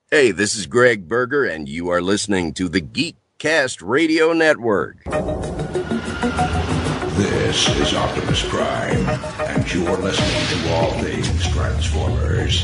Hey, this is Greg Berger, and you are listening to the Geekcast Radio Network. This is Optimus Prime, and you're listening to All Things Transformers.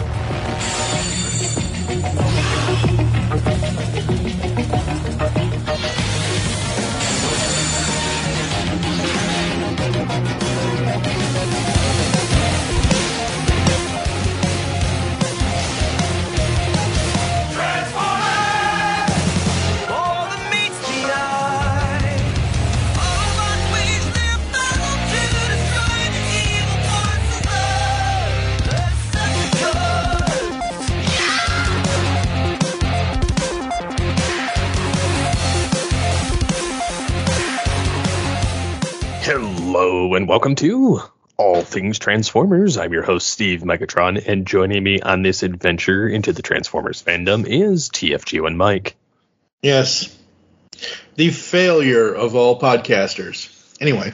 Hello and welcome to All Things Transformers. I'm your host, Steve Megatron, and joining me on this adventure into the Transformers fandom is TFG and Mike. Yes. The failure of all podcasters. Anyway.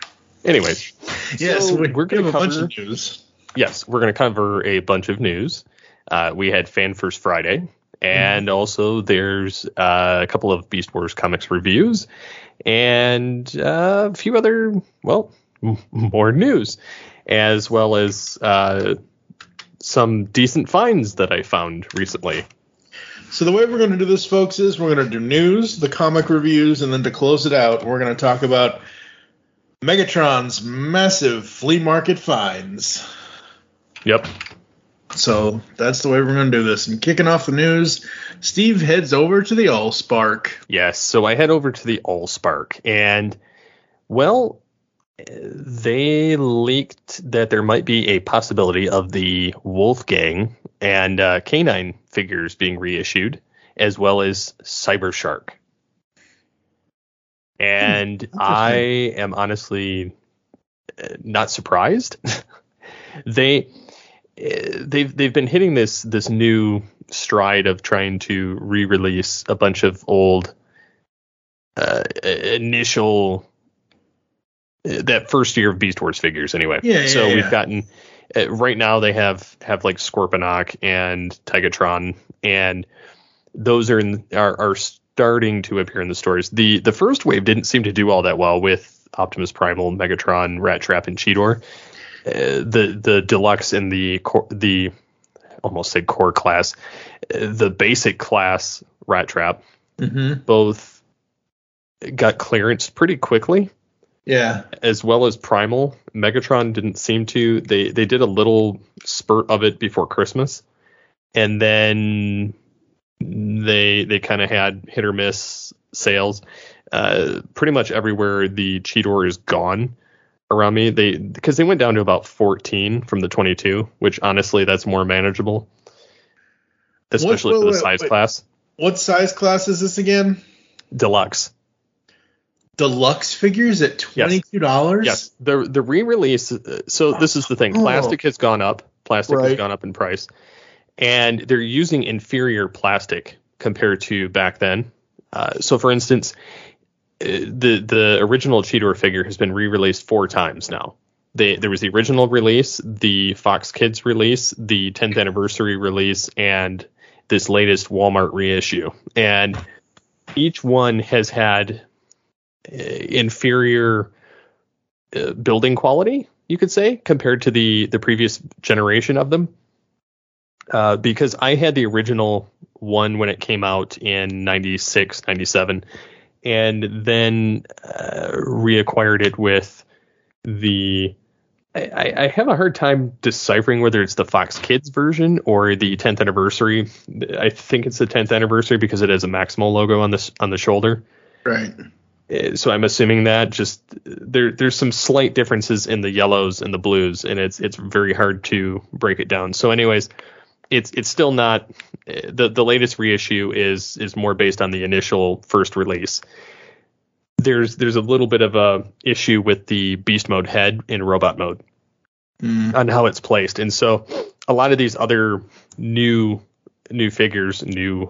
Yes, so we're going to cover a bunch of news. Yes, we're going to cover a bunch of news. We had Fan First Friday, and also there's a couple of Beast Wars comics reviews, and a few other, more news, as well as some decent finds that I found recently. So the way we're going to do this, folks, is we're going to do news, the comic reviews, and then to close it out, we're going to talk about Megatron's massive flea market finds. Yep. So that's the way we're going to do this. And kicking off the news, Steve heads over to the Allspark. Yes, so I head over to the Allspark, and, they leaked that there might be a possibility of the Wolfgang and K9 figures being reissued, as well as Cybershark. And I am honestly not surprised. They've been hitting this new stride of trying to re-release a bunch of old initial that first year of Beast Wars figures anyway. We've gotten right now they have like Scorponok and Tigatron, and those are starting to appear in the stores. The first wave didn't seem to do all that well with Optimus Primal, Megatron, Rat Trap, and Cheetor. The deluxe and the almost say core class, the basic class Rat Trap, both got clearance pretty quickly. Yeah. As well as Primal. Megatron didn't seem to. They did a little spurt of it before Christmas, and then they kind of had hit or miss sales. Pretty much everywhere the Cheetor is gone around me, because they went down to about 14 from the 22, which honestly that's more manageable, especially for the size class. What size class is this again? Deluxe. Deluxe figures at $22? Yes. The re-release. So this is the thing. Plastic has gone up. Has gone up in price, and they're using inferior plastic compared to back then. So for instance, the original Cheetor figure has been re-released 4 times now. There was the original release, the Fox Kids release, the 10th anniversary release, and this latest Walmart reissue. And each one has had inferior building quality, you could say, compared to the previous generation of them. Because I had the original one when it came out in 96, 97, and then reacquired it with the... I have a hard time deciphering whether it's the Fox Kids version or the 10th anniversary. I think it's the 10th anniversary because it has a Maximal logo on the shoulder. Right. So I'm assuming that just there's some slight differences in the yellows and the blues, and it's very hard to break it down. So anyways, it's still not the latest reissue is more based on the initial first release. There's a little bit of a issue with the beast mode head in robot mode on how it's placed, and so a lot of these other new figures,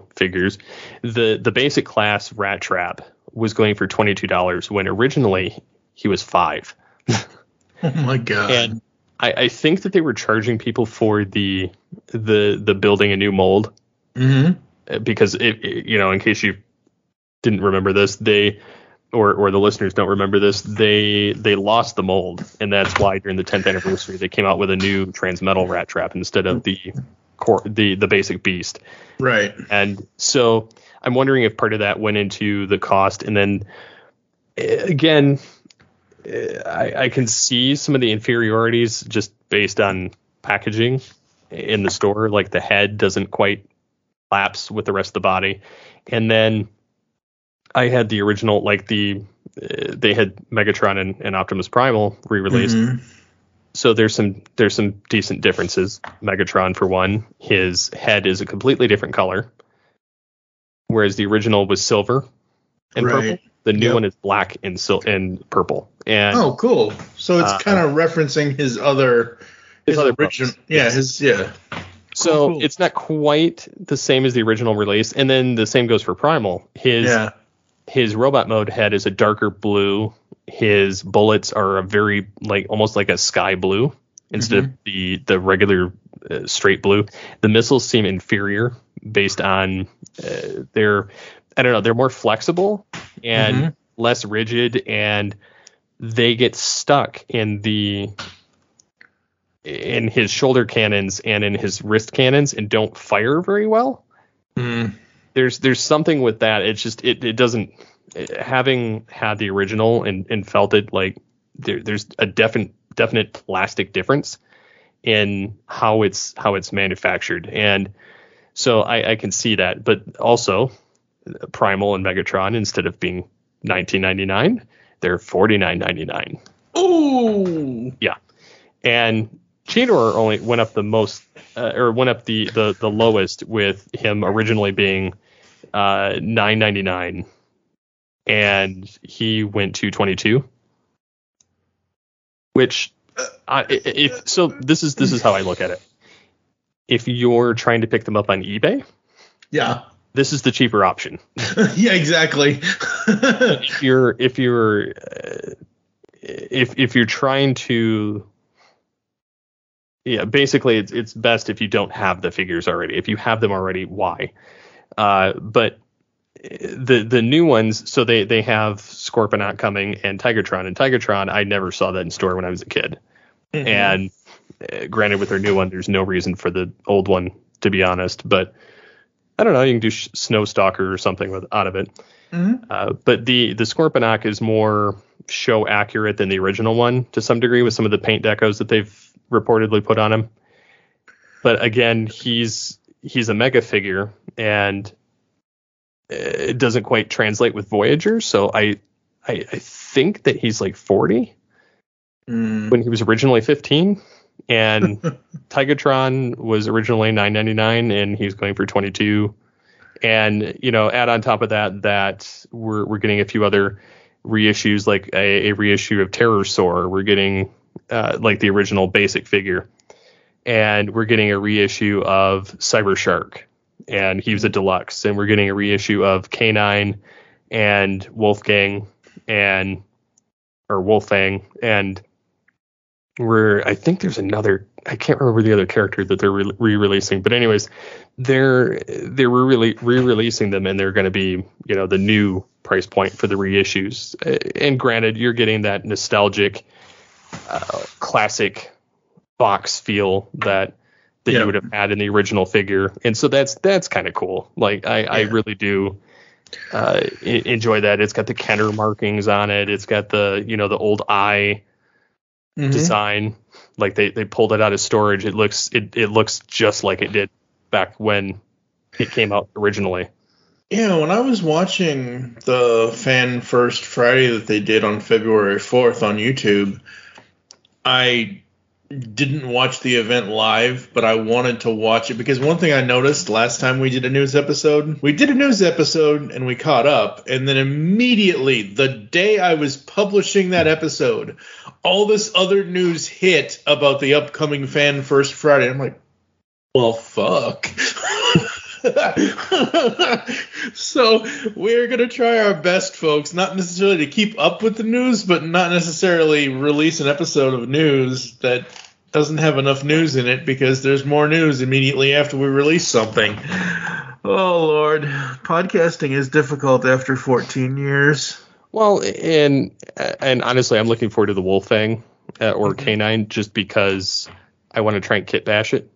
the basic class Rat Trap was going for $22 when originally he was $5. Oh my god! And I think that they were charging people for the building a new mold Because in case you didn't remember this, or the listeners don't remember this, they lost the mold, and that's why during the 10th anniversary they came out with a new Transmetal rat trap instead of the basic beast. Right. And so I'm wondering if part of that went into the cost, and then again, I can see some of the inferiorities just based on packaging in the store, like the head doesn't quite lapse with the rest of the body. And then I had the original, like they had Megatron and Optimus Primal re-released. So there's some decent differences. Megatron, for one, his head is a completely different color, whereas the original was silver and purple. The new one is black and purple. And oh, cool! So it's kind of referencing his other original. So cool. It's not quite the same as the original release, and then the same goes for Primal. His robot mode head is a darker blue. His bullets are a very almost like a sky blue instead of the regular straight blue. The missiles seem inferior based on they're more flexible and less rigid, and they get stuck in his shoulder cannons and in his wrist cannons and don't fire very well. There's something with that. It's just it doesn't, having had the original and felt it, like there's a definite plastic difference in how it's manufactured, and so I can see that. But also, Primal and Megatron, instead of being $19.99, they're $49.99. Oh, yeah. And Cheetor only went up the most, or went up the lowest, with him originally being $9.99, and he went to $22. Which, this is how I look at it. If you're trying to pick them up on eBay, yeah, this is the cheaper option. Yeah, exactly. if you're trying to, yeah, basically it's best if you don't have the figures already. If you have them already, why? But the new ones, so they have Scorponok coming and Tigertron. And Tigertron, I never saw that in store when I was a kid. And granted, with their new one, there's no reason for the old one, to be honest. But I don't know, you can do Snow Stalker or something out of it. But the Scorponok is more show accurate than the original one to some degree, with some of the paint decos that they've reportedly put on him. But again, he's a mega figure, and it doesn't quite translate with Voyager. So I think that he's like 40 when he was originally 15. And Tigatron was originally $9.99, and he's going for $22. And add on top of that we're getting a few other reissues, like a reissue of Terrorsaur. We're getting like the original basic figure, and we're getting a reissue of Cyber Shark, and he was a deluxe. And we're getting a reissue of K9 and Wolfgang or Wolfang, and I think there's another, I can't remember the other character that they're re-releasing, but anyways, they're re-releasing them, and they're going to be, the new price point for the reissues. And granted, you're getting that nostalgic, classic box feel that you would have had in the original figure. And so that's kind of cool. Like I really do enjoy that. It's got the Kenner markings on it. It's got the, the old eye design. Like they pulled it out of storage. It looks just like it did back when it came out originally. Yeah, when I was watching the Fan First Friday that they did on February 4th on YouTube, I didn't watch the event live, but I wanted to watch it because one thing I noticed last time we did a news episode and we caught up, and then immediately the day I was publishing that episode, all this other news hit about the upcoming Fan First Friday. I'm like, well, fuck. So we're going to try our best, folks, not necessarily to keep up with the news, but not necessarily release an episode of news that doesn't have enough news in it, because there's more news immediately after we release something. Oh, Lord. Podcasting is difficult after 14 years. Well, and honestly, I'm looking forward to the Wolfang or Canine just because I want to try and kit bash it.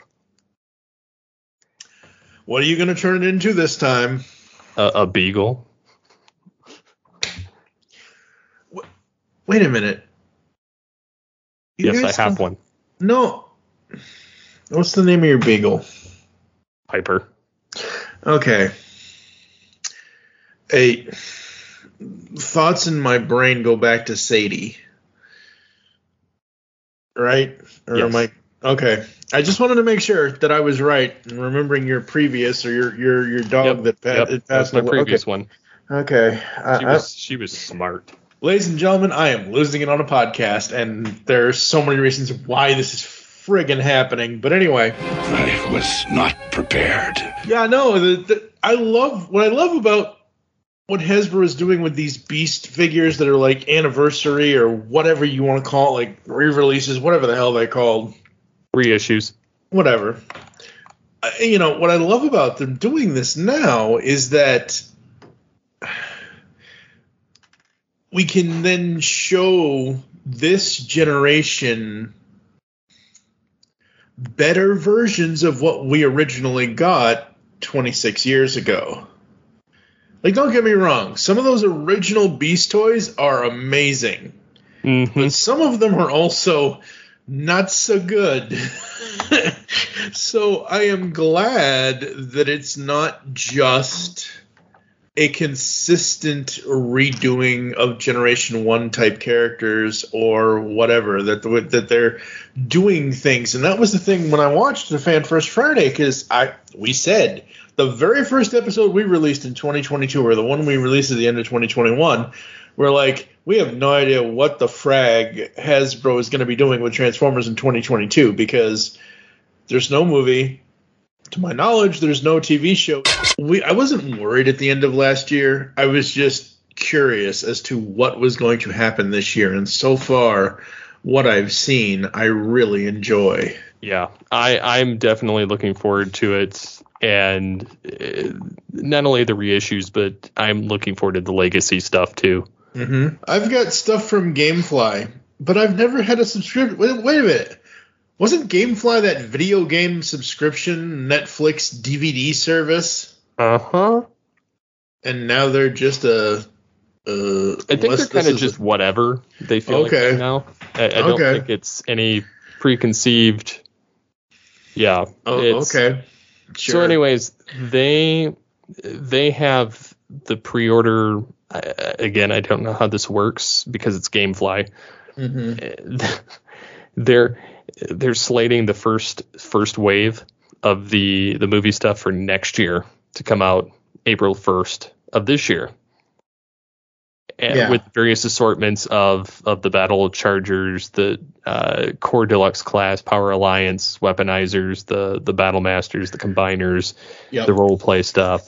What are you going to turn it into this time? A beagle. Wait a minute. Yes, I have one. No. What's the name of your beagle? Piper. Okay. Thoughts in my brain go back to Sadie. Right? Or yes. am I? Okay. I just wanted to make sure that I was right in remembering your previous or your dog that passed. That's my previous one. Okay. She was smart. Ladies and gentlemen, I am losing it on a podcast, and there's so many reasons why this is friggin' happening. But anyway, I was not prepared. Yeah, no. What I love about what Hasbro is doing with these Beast figures that are like anniversary or whatever you want to call it, like re-releases, whatever the hell they're called, reissues, whatever. What I love about them doing this now is that we can then show this generation better versions of what we originally got 26 years ago. Like, don't get me wrong, some of those original Beast toys are amazing. Mm-hmm. But some of them are also not so good. So I am glad that it's not just a consistent redoing of Generation 1 type characters or whatever, that they're doing things. And that was the thing when I watched the Fan First Friday, because we said the very first episode we released in 2022, or the one we released at the end of 2021, we're like, we have no idea what the frag Hasbro is going to be doing with Transformers in 2022, because there's no movie. To my knowledge, there's no TV show. I wasn't worried at the end of last year. I was just curious as to what was going to happen this year. And so far, what I've seen, I really enjoy. Yeah, I'm definitely looking forward to it. And not only the reissues, but I'm looking forward to the legacy stuff, too. Mm-hmm. I've got stuff from Gamefly, but I've never had a subscription. Wait a minute. Wasn't Gamefly that video game subscription Netflix DVD service? Uh-huh. And now they're just I think they're kind of just whatever they feel like right now. I don't think it's any preconceived. Yeah. Okay. Sure. So anyways, they have the pre-order. Again, I don't know how this works because it's Gamefly. Mm-hmm. They're slating the first wave of the movie stuff for next year to come out April 1st of this year. And with various assortments of the Battle Chargers, the Core Deluxe class, Power Alliance, Weaponizers, the Battle Masters, the Combiners, the role play stuff,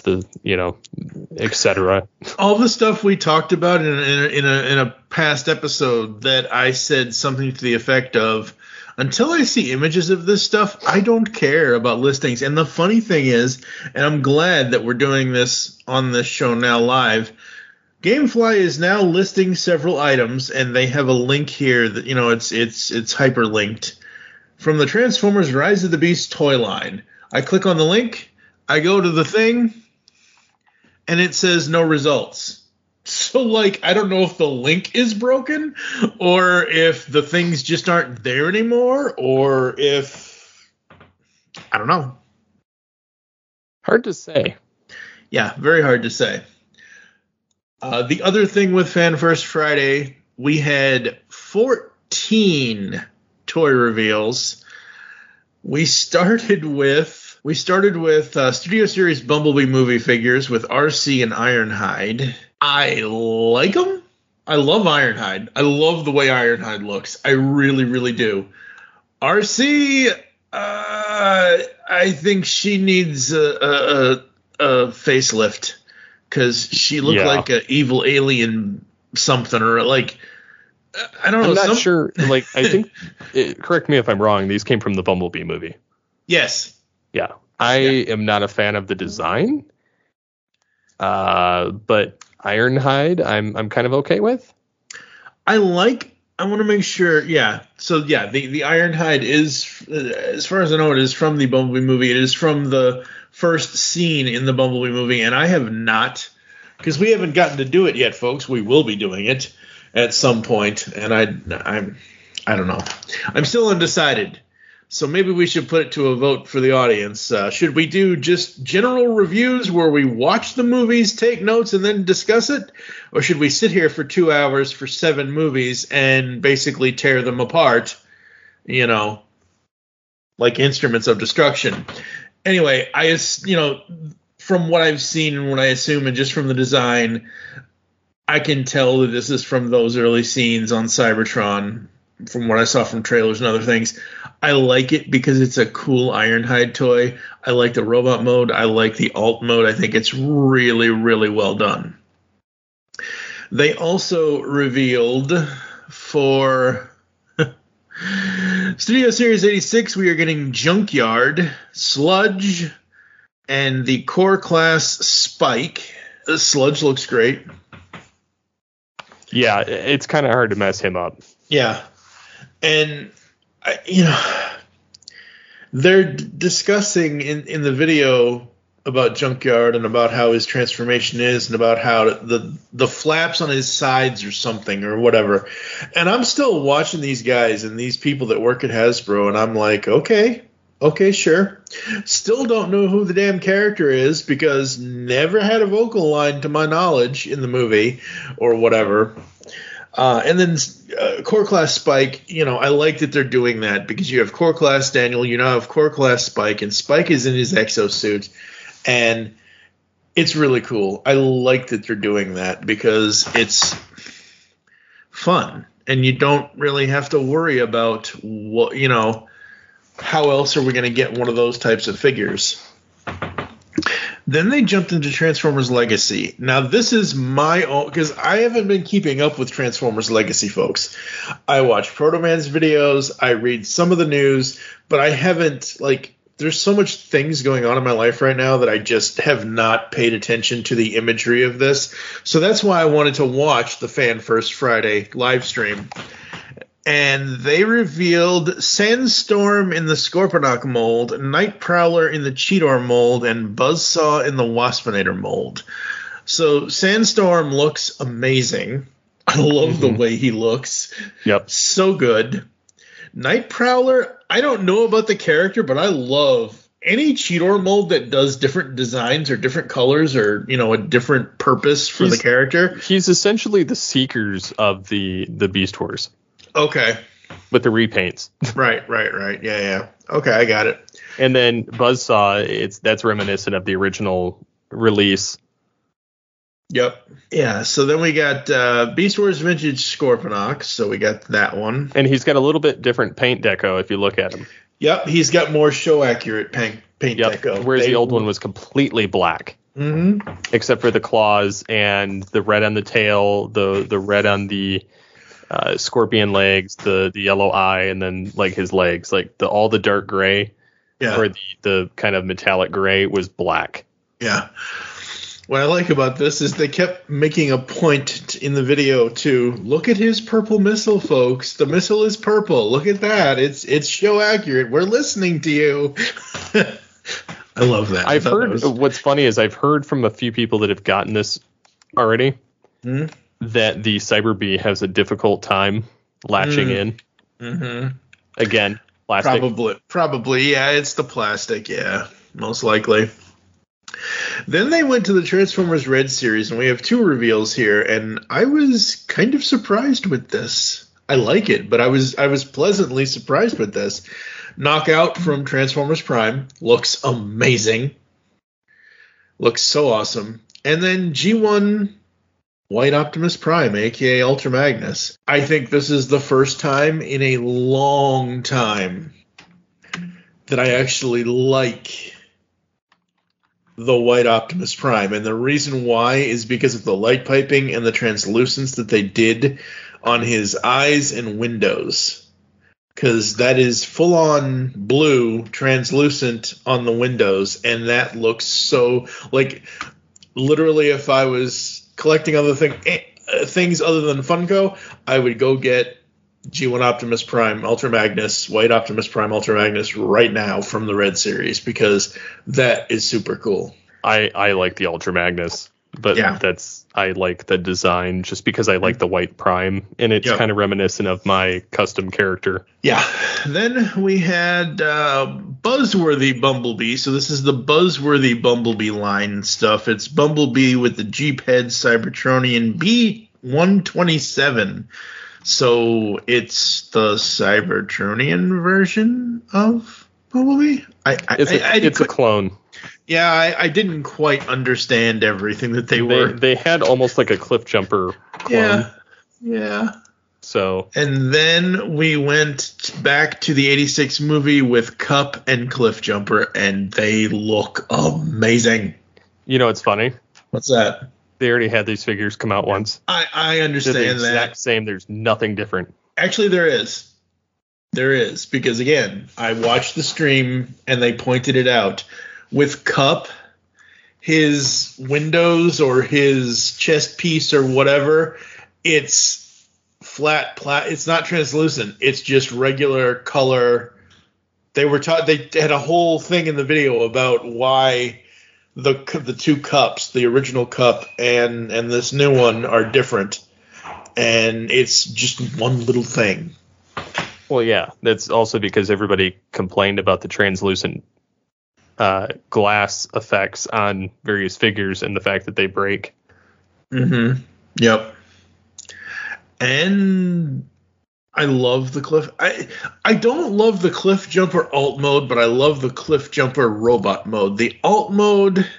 etc. All the stuff we talked about in a past episode that I said something to the effect of, until I see images of this stuff, I don't care about listings. And the funny thing is, and I'm glad that we're doing this on this show now live, Gamefly is now listing several items, and they have a link here that, it's hyperlinked from the Transformers Rise of the Beast toy line. I click on the link, I go to the thing, and it says no results. So, I don't know if the link is broken, or if the things just aren't there anymore, or if... I don't know. Hard to say. Yeah, very hard to say. The other thing with Fan First Friday, we had 14 toy reveals. We started with Studio Series Bumblebee movie figures with RC and Ironhide. I like them. I love Ironhide. I love the way Ironhide looks. I really, really do. RC, I think she needs a facelift, because she looked like an evil alien something, or I don't know. I'm not sure. I think, correct me if I'm wrong, these came from the Bumblebee movie. Yes. Yeah. I am not a fan of the design, but Ironhide I'm kind of okay with. I want to make sure, yeah. So, yeah, the Ironhide is, as far as I know, it is from the Bumblebee movie. It is from the first scene in the Bumblebee movie, and I have not, because we haven't gotten to do it yet, folks. We will be doing it at some point, and I don't know. I'm still undecided. So maybe we should put it to a vote for the audience. Should we do just general reviews where we watch the movies, take notes, and then discuss it? Or should we sit here for 2 hours for 7 movies and basically tear them apart, like instruments of destruction? Anyway, from what I've seen and what I assume, and just from the design, I can tell that this is from those early scenes on Cybertron, from what I saw from trailers and other things. I like it because it's a cool Ironhide toy. I like the robot mode. I like the alt mode. I think it's really, really well done. They also revealed for Studio Series 86, we are getting Junkyard, Sludge, and the Core Class Spike. Sludge looks great. Yeah, it's kind of hard to mess him up. Yeah. And, they're discussing in the video about Junkyard and about how his transformation is and about how the flaps on his sides or something or whatever. And I'm still watching these guys and these people that work at Hasbro, and I'm like, okay, sure. Still don't know who the damn character is because never had a vocal line to my knowledge in the movie or whatever. And then Core Class Spike, I like that they're doing that because you have Core Class Daniel, you now have Core Class Spike, and Spike is in his exosuit, and it's really cool. I like that they're doing that because it's fun, and you don't really have to worry about what, how else are we going to get one of those types of figures. Then they jumped into Transformers Legacy. Now, this is my own, because I haven't been keeping up with Transformers Legacy, folks. I watch Protoman's videos, I read some of the news, but I haven't, there's so much things going on in my life right now that I just have not paid attention to the imagery of this. So that's why I wanted to watch the Fan First Friday live stream. And they revealed Sandstorm in the Scorponok mold, Night Prowler in the Cheetor mold, and Buzzsaw in the Waspinator mold. So Sandstorm looks amazing. I love the way he looks. Yep. So good. Night Prowler, I don't know about the character, but I love any Cheetor mold that does different designs or different colors or, a different purpose for the character. He's essentially the Seekers of the Beast Wars. Okay. With the repaints. Right. Yeah. Okay, I got it. And then Buzzsaw, that's reminiscent of the original release. Yep. Yeah, so then we got Beast Wars Vintage Scorponok, so we got that one. And he's got a little bit different paint deco if you look at him. Yep, he's got more show-accurate paint deco. Whereas the old one was completely black. Mm-hmm. Except for the claws and the red on the tail, the red on the scorpion legs, the yellow eye, and then his legs, all the dark gray, or the kind of metallic gray was black. Yeah. What I like about this is they kept making a point in the video to look at his purple missile, folks. The missile is purple. Look at that. It's show accurate. We're listening to you. I love that. I've heard. What's funny is I've heard from a few people that have gotten this already. Mm-hmm. That the Cyber Bee has a difficult time latching in. Mm-hmm. Again, plastic. Probably, yeah, it's the plastic, yeah, most likely. Then they went to the Transformers Red series, and we have 2 reveals here, and I was kind of surprised with this. I like it, but I was pleasantly surprised with this. Knockout from Transformers Prime looks amazing. Looks so awesome. And then G1 White Optimus Prime, a.k.a. Ultra Magnus. I think this is the first time in a long time that I actually like the White Optimus Prime. And the reason why is because of the light piping and the translucence that they did on his eyes and windows. because that is full-on blue, translucent on the windows, and that looks so like literally if I was collecting other things other than Funko, I would go get G1 Optimus Prime Ultra Magnus, White Optimus Prime Ultra Magnus right now from the Red Series, because that is super cool. I like the Ultra Magnus, but Yeah. I like the design just because I like the white Prime, and it's Yep. kind of reminiscent of my custom character. Yeah. Then we had Buzzworthy Bumblebee. So this is the Buzzworthy Bumblebee line stuff. It's Bumblebee with the Jeep head Cybertronian B127. So it's the Cybertronian version of Bumblebee? It's a clone. Yeah, I didn't quite understand everything that they were. They had almost like a Cliff Jumper clone. Yeah. So And then we went back to the 86 movie with Cup and Cliff Jumper, and they look amazing. you know it's funny. What's that? They already had these figures come out once. I They're the understand that. exact same. There's nothing different. Actually, there is. There is, because again, I watched the stream and they pointed it out. With Cup, his windows or his chest piece or whatever, it's flat. It's not translucent. It's just regular color. They had a whole thing in the video about why the two cups, the original cup and this new one, are different, and it's just one little thing. Well, yeah, that's also because everybody complained about the translucent glass effects on various figures and the fact that they break. Mm-hmm. Yep. And I love the Cliff. I don't love the Cliff Jumper alt mode, but I love the Cliff Jumper robot mode. The alt mode,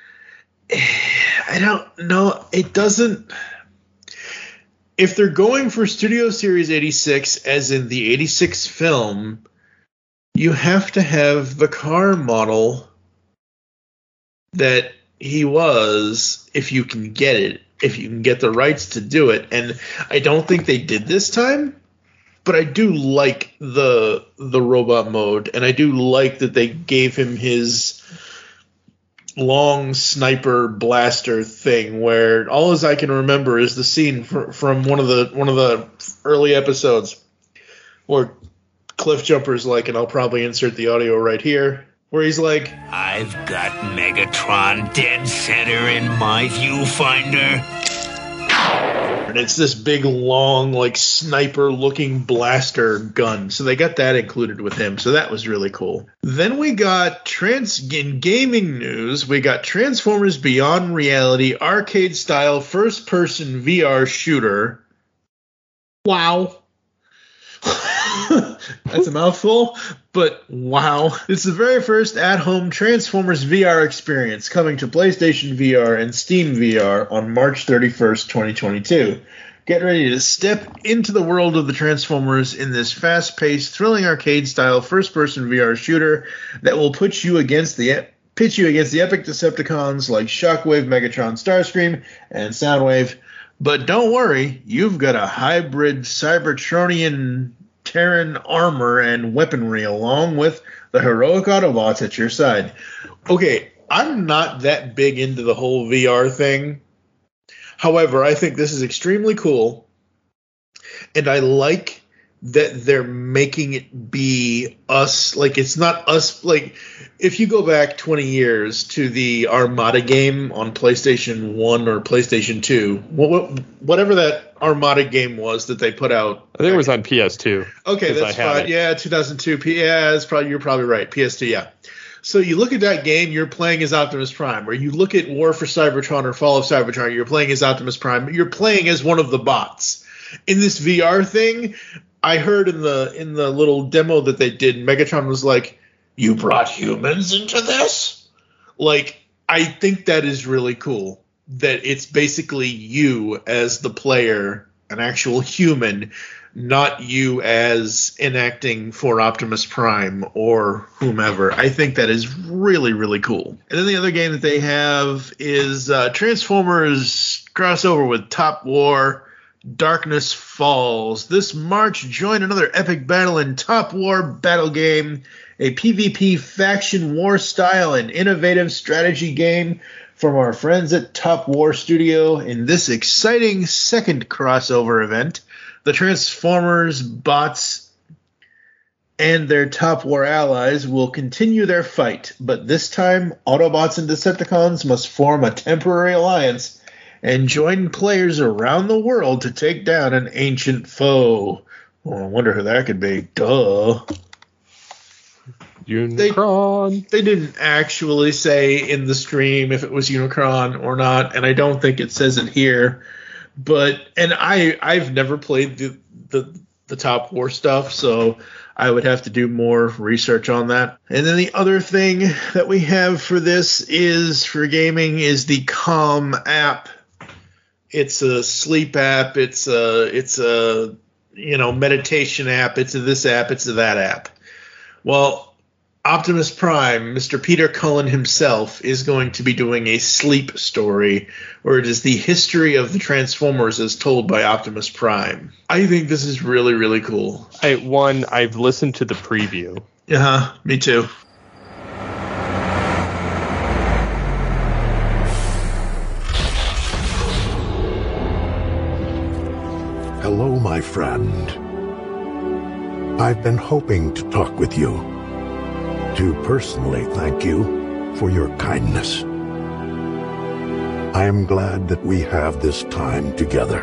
I don't know. It doesn't. If they're going for Studio Series 86, as in the 86 film, you have to have the car model that he was, if you can get it, if you can get the rights to do it. And I don't think they did this time, but I do like the robot mode, and I do like that they gave him his long sniper blaster thing, where all as I can remember is the scene from one of the early episodes where Cliff Jumper's like, and I'll probably insert the audio right here, where he's like, I've got Megatron dead center in my viewfinder. and it's this big, long, like sniper-looking blaster gun. So they got that included with him. So that was really cool. Then we got in gaming news, we got Transformers Beyond Reality arcade-style first-person VR shooter. Wow. That's a mouthful, but wow. It's the very first at-home Transformers VR experience, coming to PlayStation VR and Steam VR on March 31st, 2022. Get ready to step into the world of the Transformers in this fast-paced, thrilling arcade-style first-person VR shooter that will pit you against the epic Decepticons like Shockwave, Megatron, Starscream, and Soundwave. But don't worry, you've got a hybrid Cybertronian Terran armor and weaponry along with the heroic Autobots at your side. Okay, I'm not that big into the whole VR thing. However, I think this is extremely cool, and I like that they're making it be us. Like, it's not us. Like, if you go back 20 years to the Armada game on PlayStation 1 or PlayStation 2, whatever that Armada game was that they put out. I think it was on PS2. Okay, that's fine. Yeah, 2002. Yeah, you're probably right. PS2, yeah. So you look at that game, you're playing as Optimus Prime. Or you look at War for Cybertron or Fall of Cybertron, you're playing as Optimus Prime. You're playing as one of the bots. In this VR thing, I heard in the little demo that they did, Megatron was like, "You brought humans into this?" Like, I think that is really cool. That it's basically you as the player, an actual human, not you as enacting for Optimus Prime or whomever. I think that is really, really cool. And then the other game that they have is Transformers crossover with Top War, Darkness Falls. This March, join another epic battle in Top War Battle Game, a PvP faction war style and innovative strategy game from our friends at Top War Studio. In this exciting second crossover event, the Transformers, bots, and their Top War allies will continue their fight, but this time Autobots and Decepticons must form a temporary alliance and join players around the world to take down an ancient foe. Well, I wonder who that could be. Duh. Unicron. They didn't actually say in the stream if it was Unicron or not, and I don't think it says it here. But I've never played the Top War stuff, so I would have to do more research on that. And then the other thing that we have for this is for gaming is the Calm app. It's a sleep app. It's a meditation app. It's a this app. It's a that app. Well, Optimus Prime, Mr. Peter Cullen himself, is going to be doing a sleep story, where it is the history of the Transformers as told by Optimus Prime. I think this is really, really cool. I've listened to the preview. Me too. Hello, my friend. I've been hoping to talk with you, to personally thank you for your kindness. I am glad that we have this time together.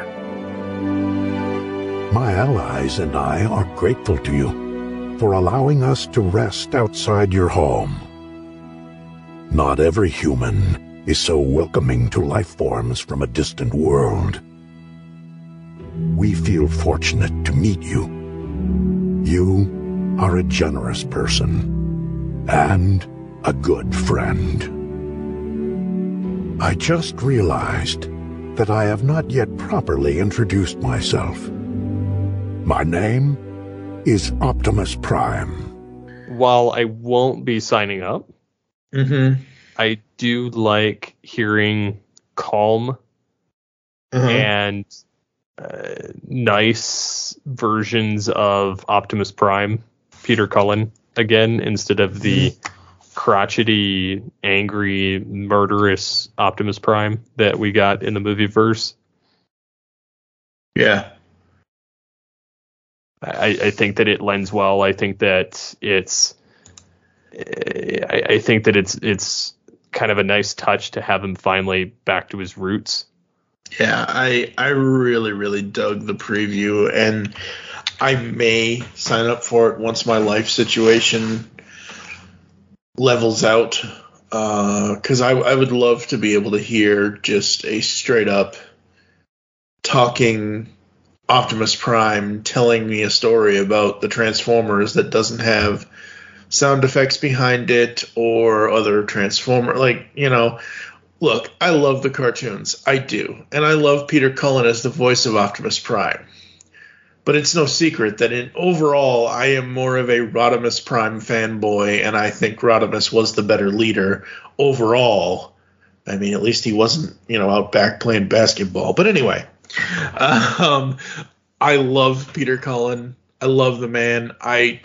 My allies and I are grateful to you for allowing us to rest outside your home. Not every human is so welcoming to life forms from a distant world. We feel fortunate to meet you. You are a generous person and a good friend. I just realized that I have not yet properly introduced myself. My name is Optimus Prime. While I won't be signing up, I do like hearing calm and nice versions of Optimus Prime, Peter Cullen, again, instead of the crotchety, angry, murderous Optimus Prime that we got in the movie verse. Yeah. I think that it lends well. I think that it's kind of a nice touch to have him finally back to his roots. Yeah, I really, really dug the preview, and I may sign up for it once my life situation levels out, because I would love to be able to hear just a straight up talking Optimus Prime telling me a story about the Transformers that doesn't have sound effects behind it or other Transformer, look, I love the cartoons. I do. And I love Peter Cullen as the voice of Optimus Prime. But it's no secret that overall, I am more of a Rodimus Prime fanboy, and I think Rodimus was the better leader overall. I mean, at least he wasn't, out back playing basketball. But anyway, I love Peter Cullen. I love the man. I'm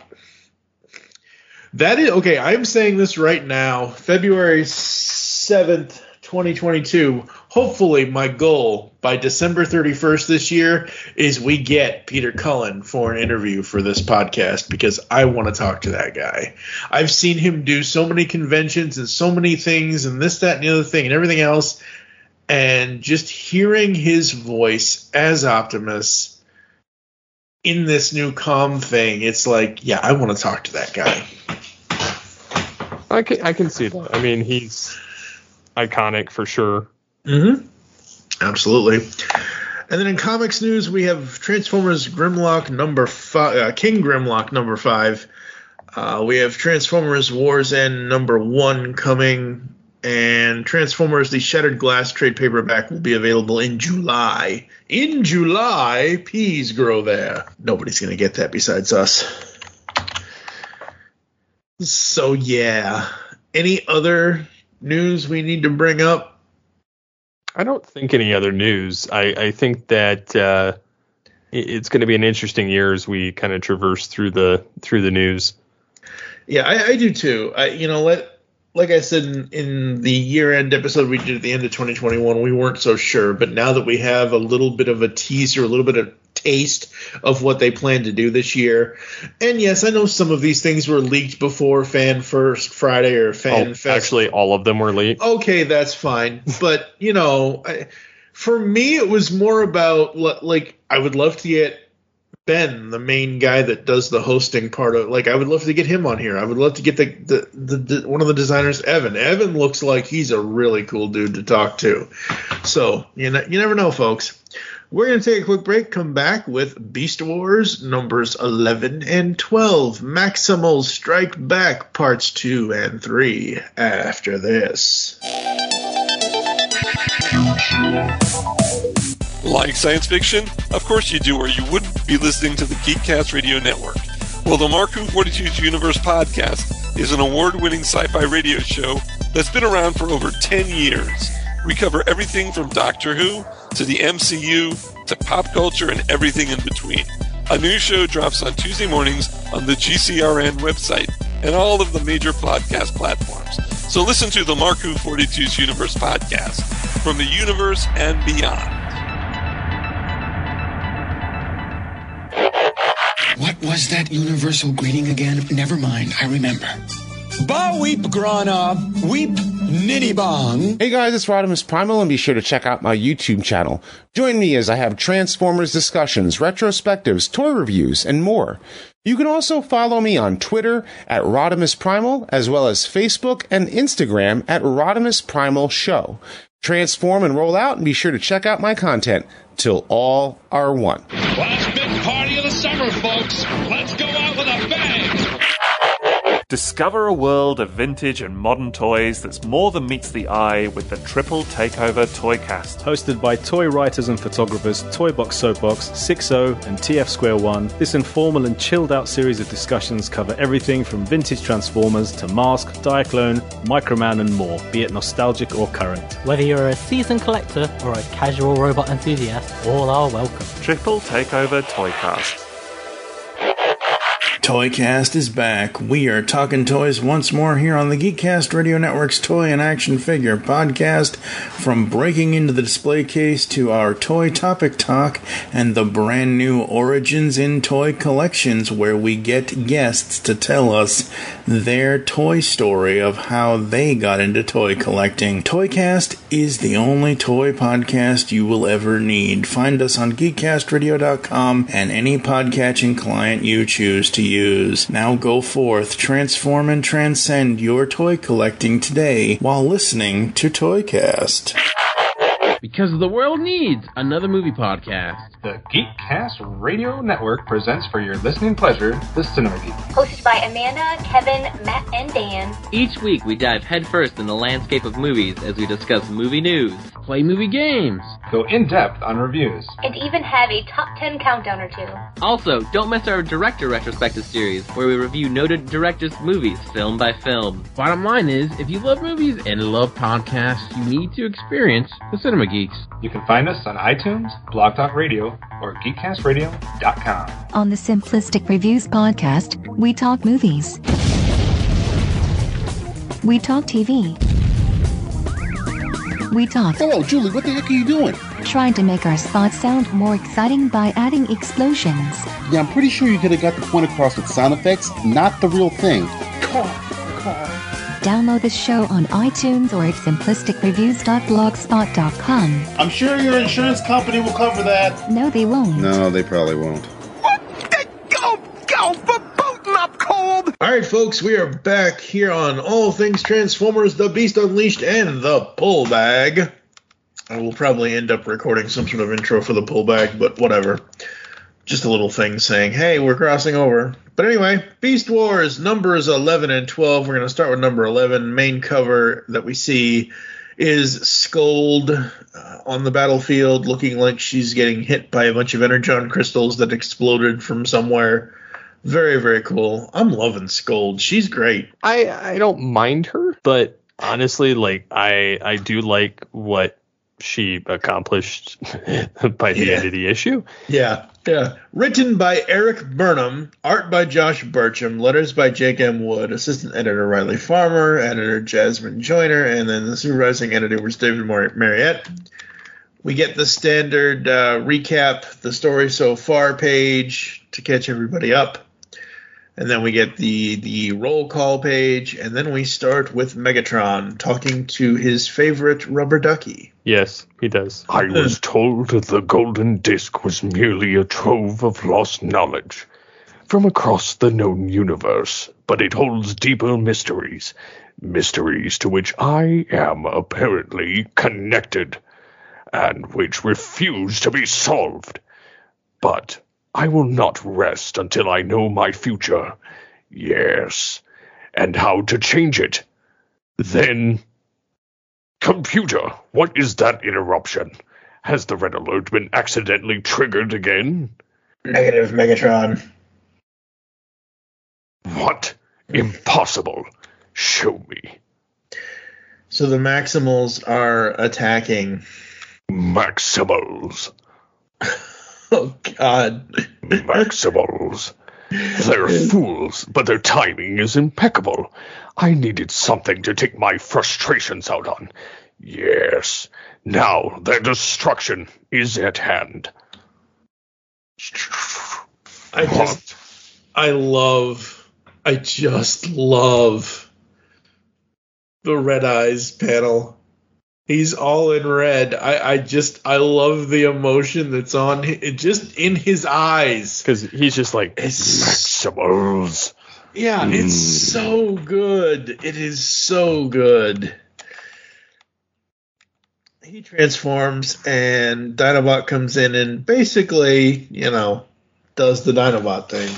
saying this right now, February 7th, 2022. Hopefully my goal by December 31st this year is we get Peter Cullen for an interview for this podcast, because I want to talk to that guy. I've seen him do so many conventions and so many things and this, that, and the other thing and everything else. And just hearing his voice as Optimus in this new Calm thing, it's like, yeah, I want to talk to that guy. I can see that. I mean, he's iconic for sure. Absolutely. And then in comics news, we have Transformers Grimlock number 5, King Grimlock number 5. We have Transformers War's End number 1 coming, and Transformers The Shattered Glass trade paperback will be available in July. In July, peas grow there. Nobody's going to get that besides us. So, yeah. Any other news we need to bring up? I don't think any other news. I think that it's going to be an interesting year as we kind of traverse through the news. Yeah, I do too. Like I said in the year-end episode we did at the end of 2021, we weren't so sure. But now that we have a little bit of a teaser, a little bit of taste of what they plan to do this year, and yes, I know some of these things were leaked before Fan First Friday or Fan Fest. Actually, all of them were leaked. Okay, that's fine. But, for me, it was more about, like, I would love to get Ben, the main guy that does the hosting part of, like, I would love to get him on here. I would love to get the one of the designers, Evan. Evan looks like he's a really cool dude to talk to. So, you never know, folks. We're going to take a quick break, come back with Beast Wars numbers 11 and 12, Maximal Strike Back parts 2 and 3 after this. Like science fiction? Of course you do, or you wouldn't be listening to the Geekcast Radio Network. Well, the Marku 42's Universe podcast is an award-winning sci-fi radio show that's been around for over 10 years. We cover everything from Doctor Who to the MCU to pop culture and everything in between. A new show drops on Tuesday mornings on the GCRN website and all of the major podcast platforms. So listen to the Marku 42's Universe podcast from the universe and beyond. What was that universal greeting again? Never mind, I remember. Ba weep grana, weep nitty bong. Hey guys, it's Rodimus Primal, and be sure to check out my YouTube channel. Join me as I have Transformers discussions, retrospectives, toy reviews, and more. You can also follow me on Twitter at Rodimus Primal, as well as Facebook and Instagram at Rodimus Primal Show. Transform and roll out, and be sure to check out my content till all are one. Last big party of the summer, folks. Let's go out with a bang. Discover a world of vintage and modern toys that's more than meets the eye with the Triple Takeover Toycast. Hosted by toy writers and photographers Toybox Soapbox, 6O, and TF Square 1, this informal and chilled-out series of discussions cover everything from vintage Transformers to Mask, Diaclone, Microman, and more, be it nostalgic or current. Whether you're a seasoned collector or a casual robot enthusiast, all are welcome. Triple Takeover Toycast. Toycast is back. We are talking toys once more here on the Geekcast Radio Network's Toy and Action Figure podcast. From breaking into the display case to our toy topic talk and the brand new Origins in Toy collections, where we get guests to tell us their toy story of how they got into toy collecting. Toycast is the only toy podcast you will ever need. Find us on geekcastradio.com and any podcatching client you choose to use. Now go forth, transform and transcend your toy collecting today while listening to Toycast. Because the world needs another movie podcast. The Geekcast Radio Network presents for your listening pleasure the Cinema Geek. Hosted by Amanda, Kevin, Matt, and Dan. Each week we dive headfirst in the landscape of movies as we discuss movie news, play movie games, go in-depth on reviews, and even have a top 10 countdown or two. Also, don't miss our director retrospective series, where we review noted directors' movies film by film. Bottom line is, if you love movies and love podcasts, you need to experience the Cinema Geeks. You can find us on iTunes, Blog Talk Radio, or GeekCastRadio.com. On the Simplistic Reviews podcast, we talk movies. We talk TV. We talk... Hello, Julie, what the heck are you doing? Trying to make our spots sound more exciting by adding explosions. Yeah, I'm pretty sure you could have got the point across with sound effects, not the real thing. Car. Download the show on iTunes or at simplisticreviews.blogspot.com. I'm sure your insurance company will cover that. No, they won't. No, they probably won't. Go for booting up cold! Alright, folks, we are back here on All Things Transformers, The Beast Unleashed, and The Pull Bag. I will probably end up recording some sort of intro for The Pull Bag, but whatever. Just a little thing saying, hey, we're crossing over. But anyway, Beast Wars, numbers 11 and 12. We're going to start with number 11. Main cover that we see is Scold on the battlefield, looking like she's getting hit by a bunch of Energon crystals that exploded from somewhere. Very, very cool. I'm loving Scold. She's great. I don't mind her, but honestly, like I do like what she accomplished by the end of the issue. Yeah. Written by Eric Burnham, art by Josh Burcham, letters by Jake M. Wood, assistant editor Riley Farmer, editor Jasmine Joyner, and then the supervising editor was David Mariette. We get the standard recap, the story so far page to catch everybody up. And then we get the roll call page, and then we start with Megatron talking to his favorite rubber ducky. Yes, he does. I was told that the golden disc was merely a trove of lost knowledge from across the known universe, but it holds deeper mysteries to which I am apparently connected, and which refuse to be solved. But I will not rest until I know my future. Yes, and how to change it. Then... Computer, what is that interruption? Has the red alert been accidentally triggered again? Negative, Megatron. What? Impossible. Show me. So the Maximals are attacking. Maximals. Oh, God. Maximals. They're fools, but their timing is impeccable. I needed something to take my frustrations out on. Yes, now their destruction is at hand. I just love the Red Eyes panel. He's all in red. I love the emotion that's on just in his eyes. Because he's just like, Maximals. Yeah, it's so good. It is so good. He transforms, and Dinobot comes in and basically, does the Dinobot thing.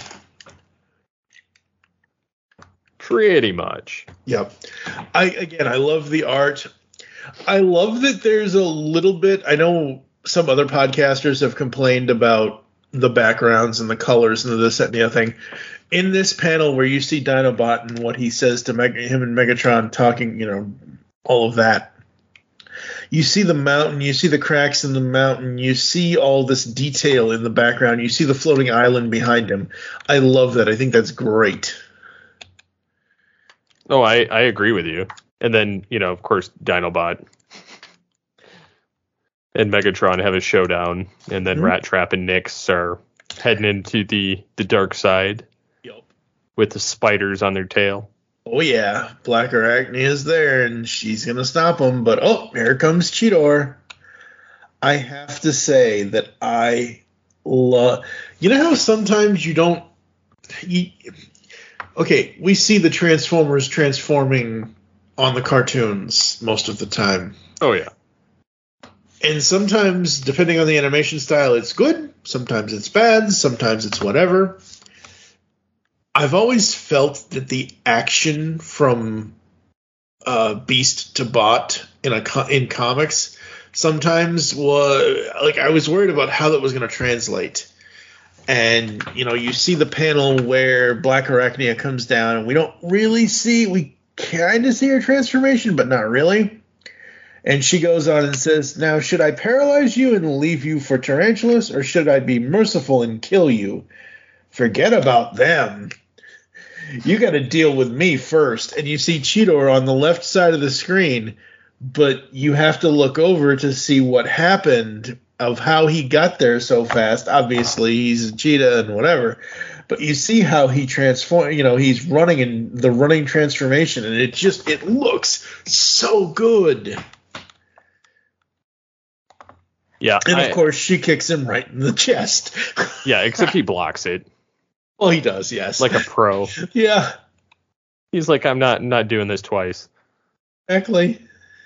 Pretty much. Yep. I love the art. I love that there's a little bit. I know some other podcasters have complained about the backgrounds and the colors and this, that, and the other thing. In this panel where you see Dinobot and what he says to him and Megatron talking, all of that. You see the mountain, you see the cracks in the mountain, you see all this detail in the background, you see the floating island behind him. I love that. I think that's great. Oh, I agree with you. And then, of course, Dinobot and Megatron have a showdown, and then Rat Trap and Nyx are heading into the dark side. Yep. With the spiders on their tail. Oh, yeah. Black Arachne is there, and she's going to stop him. But, here comes Cheetor. I have to say that I love... You know how sometimes you don't... Okay, we see the Transformers transforming on the cartoons most of the time. Oh, yeah. And sometimes, depending on the animation style, it's good. Sometimes it's bad. Sometimes it's whatever. I've always felt that the action from Beast to Bot in comics sometimes was... Like, I was worried about how that was going to translate. And, you see the panel where Black Arachnia comes down, and we don't really see... We kind of see her transformation, but not really. And she goes on and says, now, should I paralyze you and leave you for Tarantulas, or should I be merciful and kill you? Forget about them. You got to deal with me first. And you see Cheetor on the left side of the screen, but you have to look over to see what happened of how he got there so fast. Obviously, he's a cheetah and whatever. But you see how he transformed, he's running in the running transformation, and it looks so good. Yeah. And of course, she kicks him right in the chest. Yeah, except he blocks it. Well, he does, yes. Like a pro. Yeah. He's like, I'm not doing this twice. Exactly.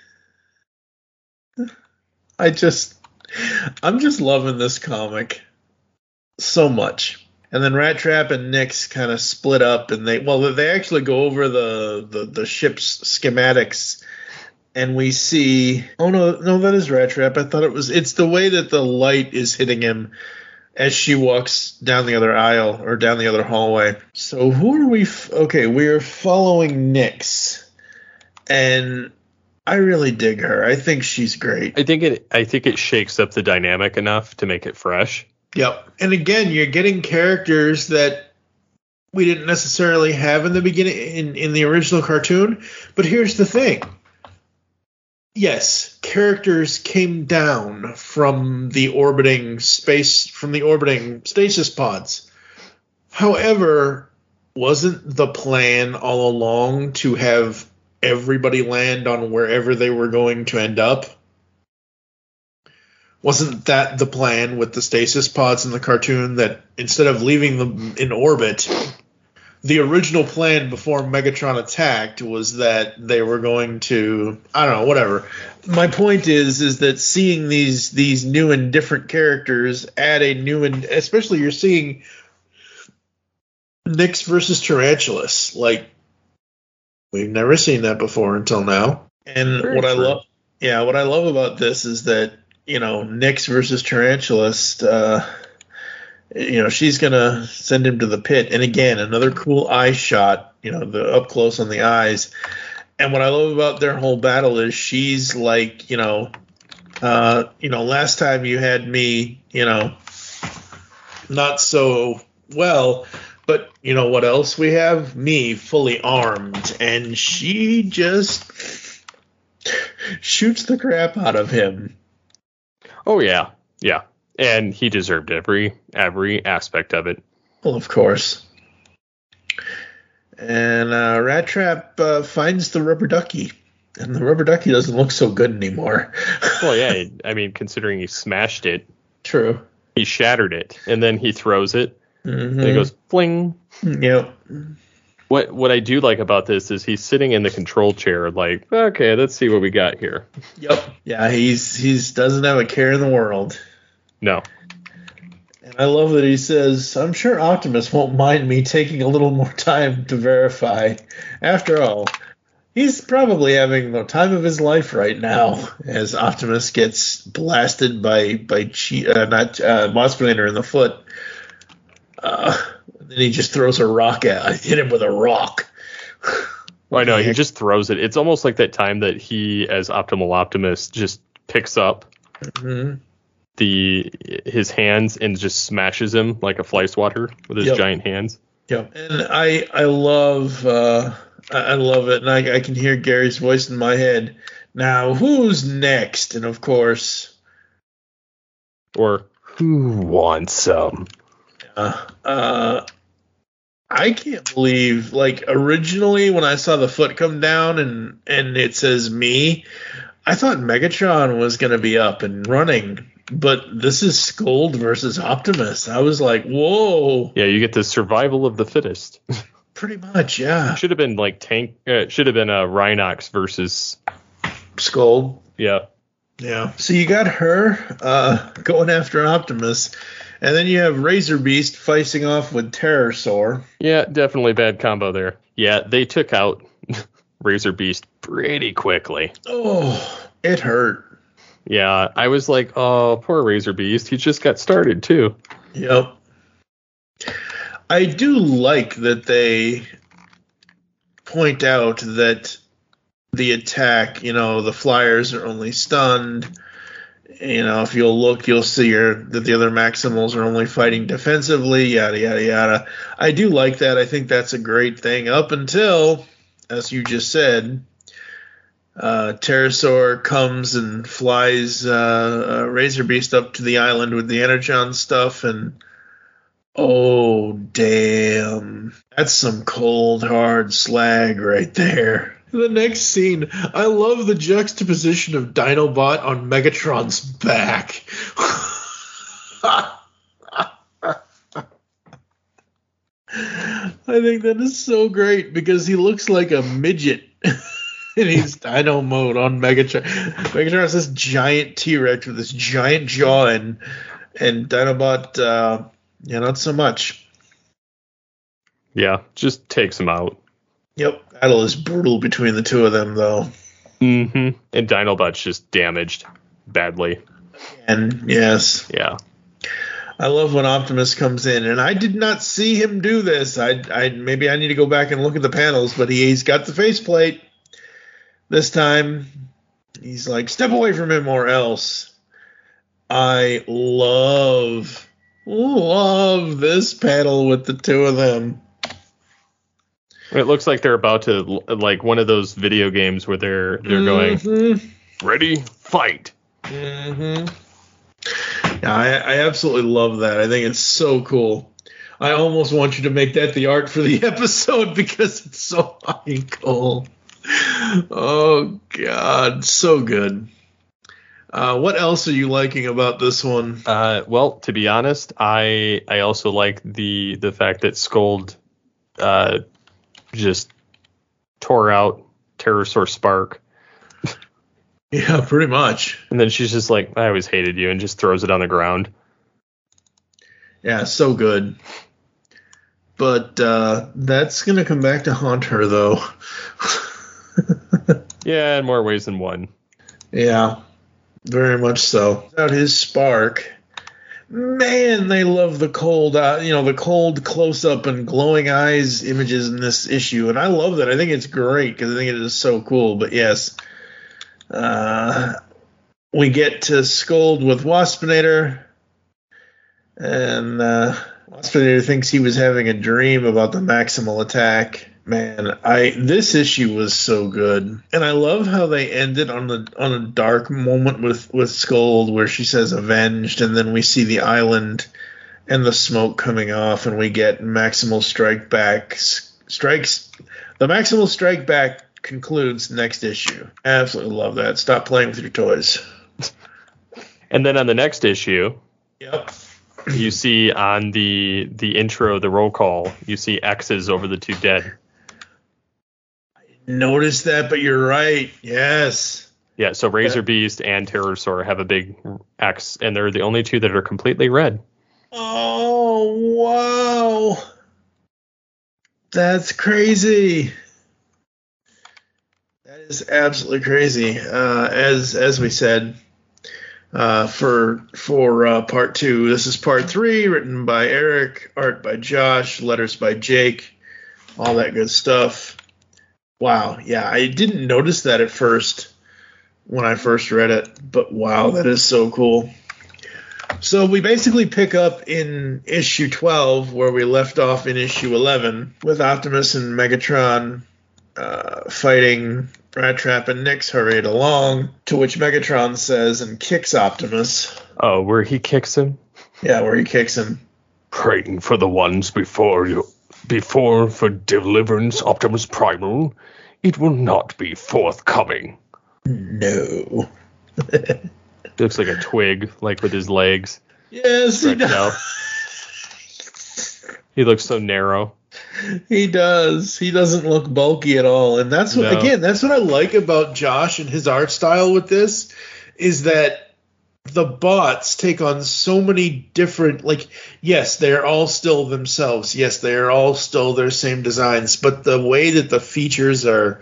I'm just loving this comic so much. And then Rat Trap and Nyx kind of split up, and they actually go over the ship's schematics, and we see, oh no, that is Rat Trap. I thought it's the way that the light is hitting him as she walks down the other aisle or down the other hallway. So who are we? Okay, we are following Nyx, and I really dig her. I think she's great. I think it shakes up the dynamic enough to make it fresh. Yep. And again, you're getting characters that we didn't necessarily have in the beginning in the original cartoon. But here's the thing. Yes, characters came down from the orbiting stasis pods. However, wasn't the plan all along to have everybody land on wherever they were going to end up? Wasn't that the plan with the stasis pods in the cartoon, that instead of leaving them in orbit, the original plan before Megatron attacked was that they were going to, I don't know, whatever. My point is that seeing these new and different characters add a new, and especially you're seeing Nyx versus Tarantulas. Like, we've never seen that before until now. And what I love about this is that, Nyx versus Tarantulas, she's going to send him to the pit. And again, another cool eye shot, the up close on the eyes. And what I love about their whole battle is she's like, last time you had me, not so well, but you know what else we have? Me fully armed. And she just shoots the crap out of him. Oh, yeah. Yeah. And he deserved every aspect of it. Well, of course. And Rat Trap finds the rubber ducky. And the rubber ducky doesn't look so good anymore. Well, yeah. I mean, considering he smashed it. True. He shattered it. And then he throws it. Mm-hmm. And it goes fling. Yep. What I do like about this is he's sitting in the control chair like, okay, let's see what we got here. Yep. Yeah, he's doesn't have a care in the world. No. And I love that he says, I'm sure Optimus won't mind me taking a little more time to verify. After all, he's probably having the time of his life right now as Optimus gets blasted by Waspinator in the foot. Then he just throws a rock hit him with a rock. Well, I know, he just throws it. It's almost like that time that he, as Optimal Optimus, just picks up his hands and just smashes him like a fly swatter with his giant hands. Yep. And I love it, and I can hear Gary's voice in my head. Now, who's next? And of course, or who wants some? I can't believe, like, originally when I saw the foot come down and it says me, I thought Megatron was going to be up and running, but this is Scold versus Optimus. I was like, whoa. Yeah, you get the survival of the fittest. Pretty much, yeah. Should have been like Rhinox versus Scold. Yeah. Yeah. So you got her going after Optimus. And then you have Razor Beast facing off with Terrorsaur. Yeah, definitely bad combo there. Yeah, they took out Razor Beast pretty quickly. Oh, it hurt. Yeah, I was like, oh, poor Razor Beast. He just got started, too. Yep. I do like that they point out that the attack, the Flyers are only stunned. If you'll look, you'll see that the other Maximals are only fighting defensively, yada, yada, yada. I do like that. I think that's a great thing up until, as you just said, Terrorsaur comes and flies Razor Beast up to the island with the Energon stuff, and oh, damn. That's some cold, hard slag right there. The next scene, I love the juxtaposition of Dinobot on Megatron's back. I think that is so great because he looks like a midget and he's Dino mode on Megatron. Megatron has this giant T-Rex with this giant jaw and Dinobot, not so much. Yeah, just takes him out. Yep, battle is brutal between the two of them, though. Mm-hmm. And Dinobot's just damaged badly. And yes. Yeah. I love when Optimus comes in, and I did not see him do this. Maybe I need to go back and look at the panels, but he's got the faceplate this time. He's like, step away from him or else. I love this panel with the two of them. It looks like they're about to, like one of those video games where they're going, ready, fight. Yeah, I absolutely love that. I think it's so cool. I almost want you to make that the art for the episode because it's so fucking cool. Oh, God. So good. What else are you liking about this one? Well, to be honest, I also like the fact that Scold just tore out Pterosaur Spark. Yeah, pretty much. And then she's just like, I always hated you, and just throws it on the ground. Yeah, so good. But that's going to come back to haunt her, though. Yeah, in more ways than one. Yeah, very much so. Without his spark, man, they love the cold, the cold close-up and glowing eyes images in this issue, and I love that. I think it's great because I think it is so cool. But yes, we get to Scold with Waspinator, and Waspinator thinks he was having a dream about the maximal attack. Man, this issue was so good, and I love how they ended on a dark moment with Scold, where she says "avenged," and then we see the island and the smoke coming off, and we get Maximal Strike Back strikes. The Maximal Strike Back concludes next issue. Absolutely love that. Stop playing with your toys. And then on the next issue, yep, you see on the intro, the roll call, you see X's over the two dead. Noticed that, but you're right. Yes. Yeah, so Razor Beast and Pterosaur have a big X, and they're the only two that are completely red. Oh, wow. That's crazy. That is absolutely crazy. As we said, for part 2, this is part 3, written by Eric, art by Josh, letters by Jake, all that good stuff. Wow, yeah, I didn't notice that at first when I first read it, but wow, that is so cool. So we basically pick up in issue 12 where we left off in issue 11 with Optimus and Megatron fighting Rat Trap, and Nyx hurried along, to which Megatron says and kicks Optimus. Oh, where he kicks him? Yeah, where he kicks him. Praying for the ones before for deliverance, Optimus Primal, it will not be forthcoming. No. He looks like a twig, like with his legs. Yes, he does. Out. He looks so narrow. He does. He doesn't look bulky at all. And that's what, again, that's what I like about Josh and his art style with this, is that the bots take on so many different, like, yes, they're all still themselves. Yes, they're all still their same designs, but the way that the features are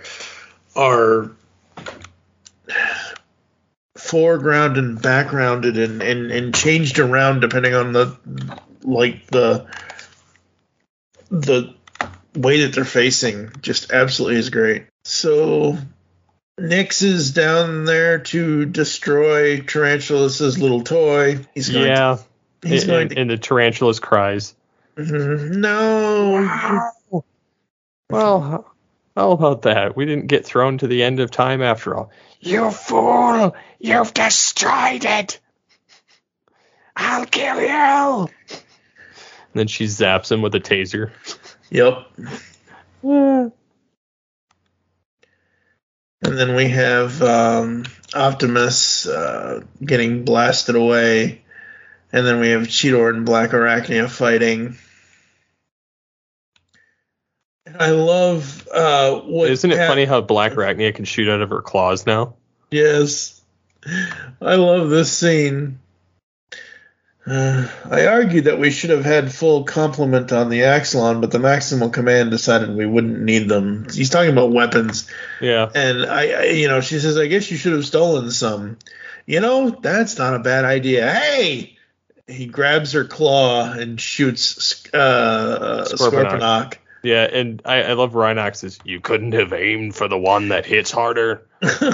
foregrounded and backgrounded and changed around depending on the way that they're facing, just absolutely is great. So Nyx is down there to destroy Tarantulas' little toy. He's going to, and the Tarantulas cries. No. Well, how about that? We didn't get thrown to the end of time after all. You fool! You've destroyed it! I'll kill you! And then she zaps him with a taser. Yep. And then we have Optimus getting blasted away. And then we have Cheetor and Black Arachnia fighting. And I love what... Isn't it funny how Black Arachnia can shoot out of her claws now? Yes. I love this scene. I argued that we should have had full complement on the Axelon, but the Maximal Command decided we wouldn't need them. He's talking about weapons. Yeah. And she says, I guess you should have stolen some. That's not a bad idea. Hey! He grabs her claw and shoots Scorponok. Yeah, and I love Rhinox's, you couldn't have aimed for the one that hits harder.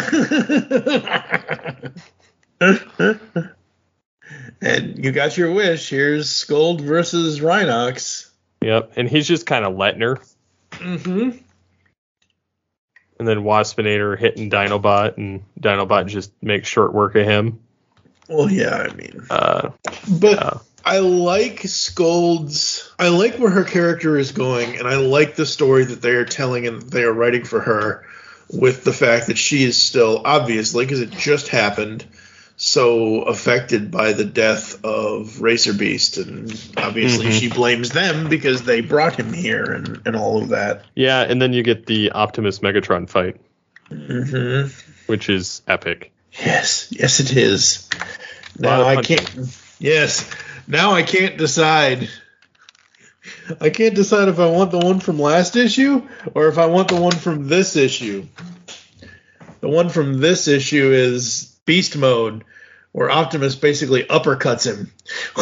And you got your wish. Here's Scold versus Rhinox. Yep, and he's just kind of letting her. Mm-hmm. And then Waspinator hitting Dinobot, and Dinobot just makes short work of him. Well, yeah, I mean. I like Scold's. I like where her character is going, and I like the story that they are telling and they are writing for her, with the fact that she is still, obviously, because it just happened, so affected by the death of Racer Beast, and obviously she blames them because they brought him here and all of that. Yeah, and then you get the Optimus Megatron fight, which is epic. Yes, it is. Now I can't. Yes, now I can't decide. I can't decide if I want the one from last issue or if I want the one from this issue. The one from this issue is Beast Mode, where Optimus basically uppercuts him.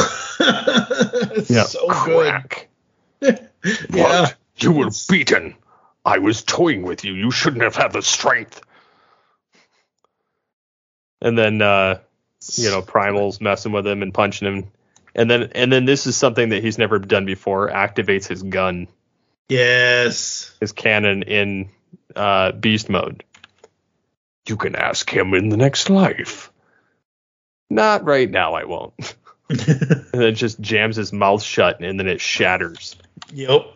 It's so crack. good. Yeah. What? You were beaten. I was toying with you. You shouldn't have had the strength. And then, Primal's messing with him and punching him. And then this is something that he's never done before, activates his gun. Yes. His cannon in Beast Mode. You can ask him in the next life. Not right now, I won't. And then it just jams his mouth shut, and then it shatters. Yep.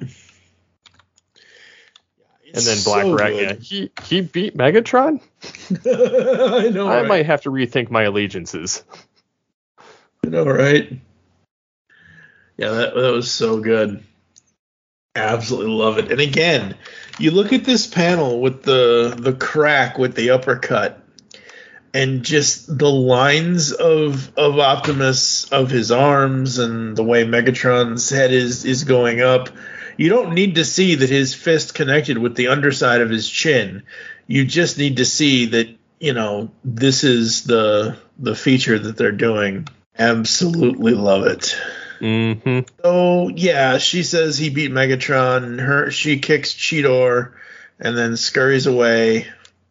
And then Black Rat, he beat Megatron? I know, I might have to rethink my allegiances. I know, right? Yeah, that was so good. Absolutely love it. And again, you look at this panel with the crack with the uppercut and just the lines of Optimus, of his arms, and the way Megatron's head is going up. You don't need to see that his fist connected with the underside of his chin. You just need to see that, this is the feature that they're doing. Absolutely love it. Mm-hmm. So, yeah, she says he beat Megatron. She kicks Cheetor and then scurries away.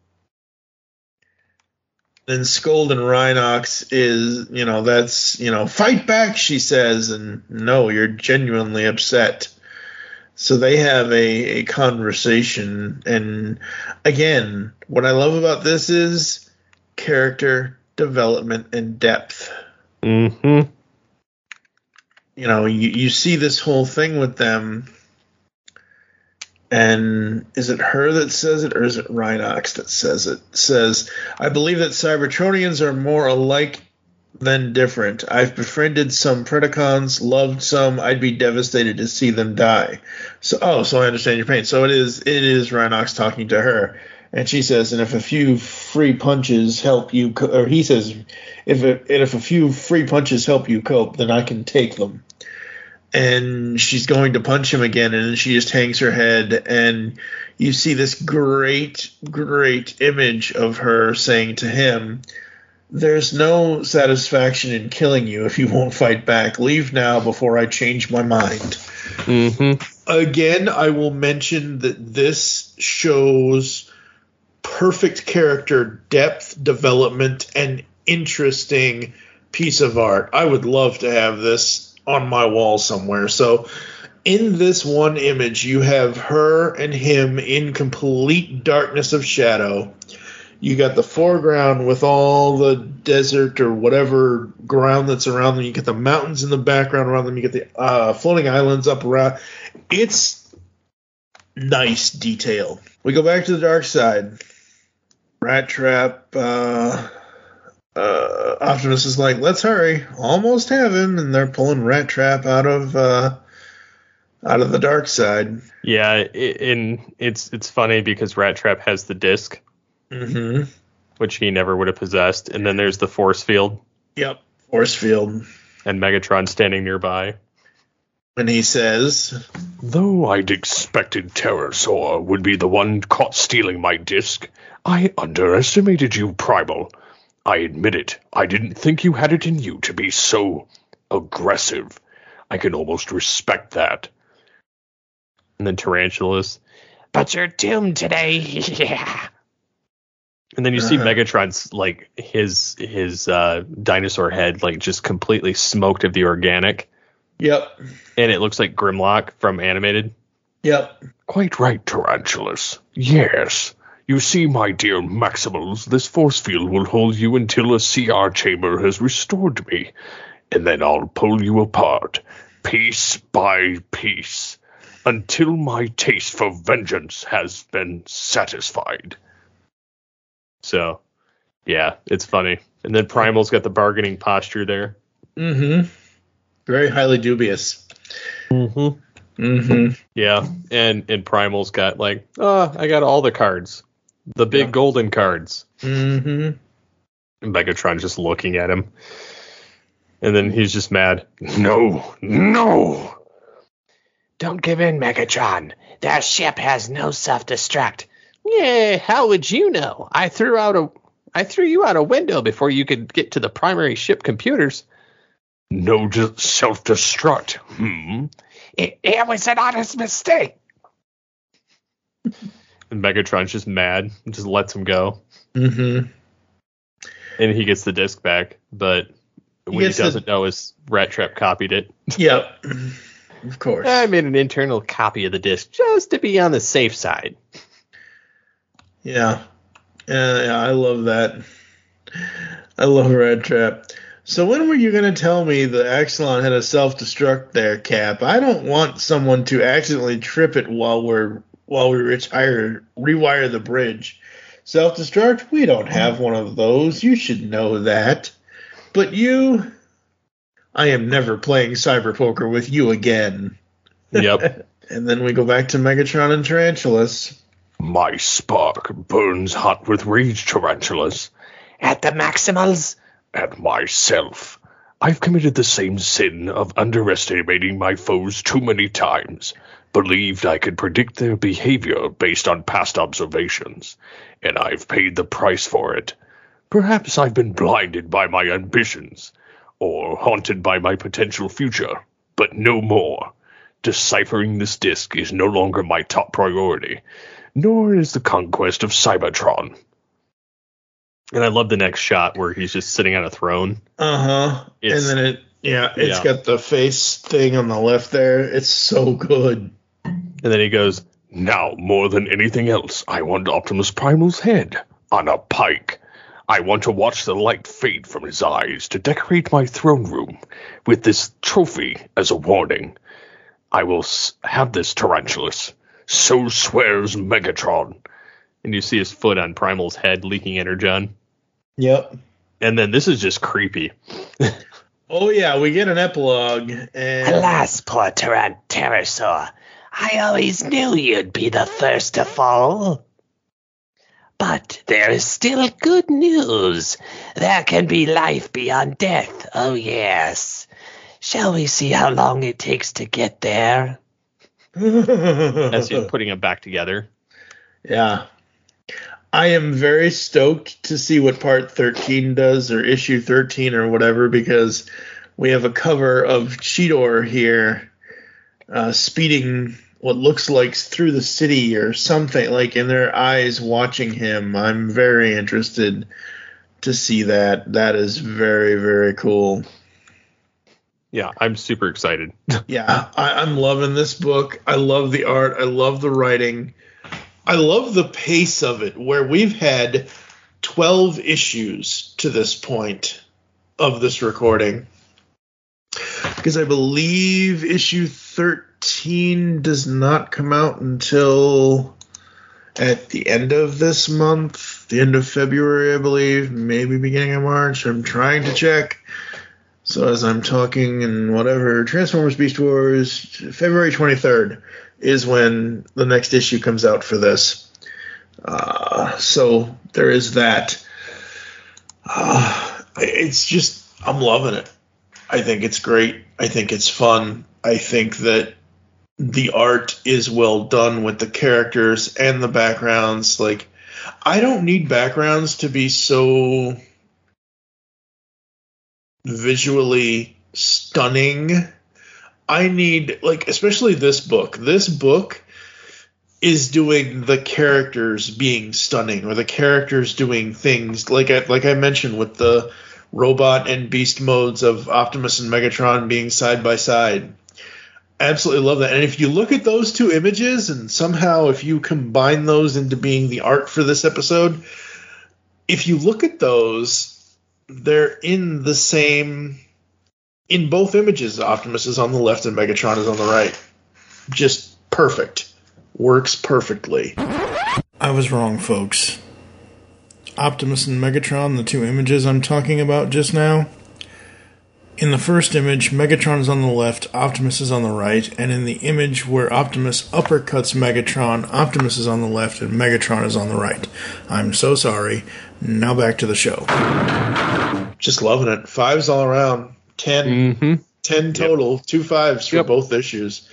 Then Scold and Rhinox is, fight back, she says. And no, you're genuinely upset. So they have a conversation. And again, what I love about this is character development and depth. Mm-hmm. You see this whole thing with them, and is it her that says it, or is it Rhinox that says it? It says, I believe that Cybertronians are more alike than different. I've befriended some Predacons, loved some. I'd be devastated to see them die. So I understand your pain. So it is Rhinox talking to her. And she says, and if a few free punches help you, or he says, if a few free punches help you cope, then I can take them. And she's going to punch him again, and then she just hangs her head, and you see this great, great image of her saying to him, there's no satisfaction in killing you if you won't fight back. Leave now before I change my mind. Mm-hmm. Again, I will mention that this shows perfect character depth, development, and interesting piece of art. I would love to have this on my wall somewhere. So in this one image, you have her and him in complete darkness of shadow. You got the foreground with all the desert or whatever ground that's around them. You get the mountains in the background around them. You get the floating islands up around. It's nice detail. We go back to the dark side. Rat Trap, Optimus is like, let's hurry, almost have him, and they're pulling Rat Trap out of the dark side. Yeah, and it's funny because Rat Trap has the disc, which he never would have possessed, and then there's the force field. Yep, force field. And Megatron standing nearby. And he says, though I'd expected Terrorsaur would be the one caught stealing my disc, I underestimated you, Primal. I admit it. I didn't think you had it in you to be so aggressive. I can almost respect that. And then Tarantulas, but you're doomed today. Yeah. And then you see Megatron's like his dinosaur head like just completely smoked of the organic. Yep. And it looks like Grimlock from Animated. Yep. Quite right, Tarantulas. Yes. You see, my dear Maximals, this force field will hold you until a CR chamber has restored me. And then I'll pull you apart, piece by piece, until my taste for vengeance has been satisfied. So, yeah, it's funny. And then Primal's got the bargaining posture there. Mm-hmm. Very highly dubious. Mm-hmm. Mm-hmm. Yeah, and Primal's got like, I got all the cards. The big golden cards. Mm-hmm. And Megatron's just looking at him. And then he's just mad. No. Don't give in, Megatron. Their ship has no self-destruct. Yeah, how would you know? I threw you out a window before you could get to the primary ship computers. No self-destruct. It was an honest mistake. And Megatron's just mad and just lets him go. Mm-hmm. And he gets the disc back, but what he doesn't know is Rat Trap copied it. Yep. Of course. I made an internal copy of the disc just to be on the safe side. Yeah. I love that. I love Rat Trap. So when were you going to tell me the Axelon had a self-destruct there, Cap? I don't want someone to accidentally trip it while we rewire the bridge. Self-destruct? We don't have one of those. You should know that. But I am never playing Cyber Poker with you again. Yep. And then we go back to Megatron and Tarantulas. My spark burns hot with rage, Tarantulas. At the Maximals? At myself. I've committed the same sin of underestimating my foes too many times. Believed I could predict their behavior based on past observations, and I've paid the price for it. Perhaps I've been blinded by my ambitions, or haunted by my potential future, but no more. Deciphering this disc is no longer my top priority, nor is the conquest of Cybertron. And I love the next shot where he's just sitting on a throne. Uh-huh. And then it's got the face thing on the left there. It's so good. And then he goes, now, more than anything else, I want Optimus Primal's head on a pike. I want to watch the light fade from his eyes to decorate my throne room with this trophy as a warning. I will have this, Tarantulas. So swears Megatron. And you see his foot on Primal's head leaking energon. Yep. And then this is just creepy. Oh, yeah, we get an epilogue. And alas, poor Pterosaur. I always knew you'd be the first to fall. But there is still good news. There can be life beyond death. Oh, yes. Shall we see how long it takes to get there? As he's putting them back together. Yeah. I am very stoked to see what part 13 does, or issue 13 or whatever, because we have a cover of Cheetor here speeding what looks like through the city or something, like in their eyes watching him. I'm very interested to see that. That is very, very cool. Yeah, I'm super excited. Yeah, I'm loving this book. I love the art. I love the writing. I love the pace of it, where we've had 12 issues to this point of this recording. Because I believe issue 13 does not come out until at the end of this month, the end of February, I believe, maybe beginning of March. I'm trying to check. So as I'm talking and whatever, Transformers Beast Wars, February 23rd is when the next issue comes out for this. So there is that. It's just, I'm loving it. I think it's great. I think it's fun. I think that the art is well done with the characters and the backgrounds. Like, I don't need backgrounds to be so visually stunning. I need, like, especially this book. This book is doing the characters being stunning, or the characters doing things like I mentioned with the robot and beast modes of Optimus and Megatron being side by side. Absolutely love that. And if you look at those two images, and somehow if you combine those into being the art for this episode, if you look at those, they're in both images. Optimus is on the left and Megatron is on the right. Just perfect. Works perfectly. I was wrong, folks. Optimus and Megatron, the two images I'm talking about just now. In the first image, Megatron is on the left, Optimus is on the right, and in the image where Optimus uppercuts Megatron, Optimus is on the left and Megatron is on the right. I'm so sorry. Now back to the show. Just loving it. 5s all around. 10 total. Yep. 2 5s for both issues.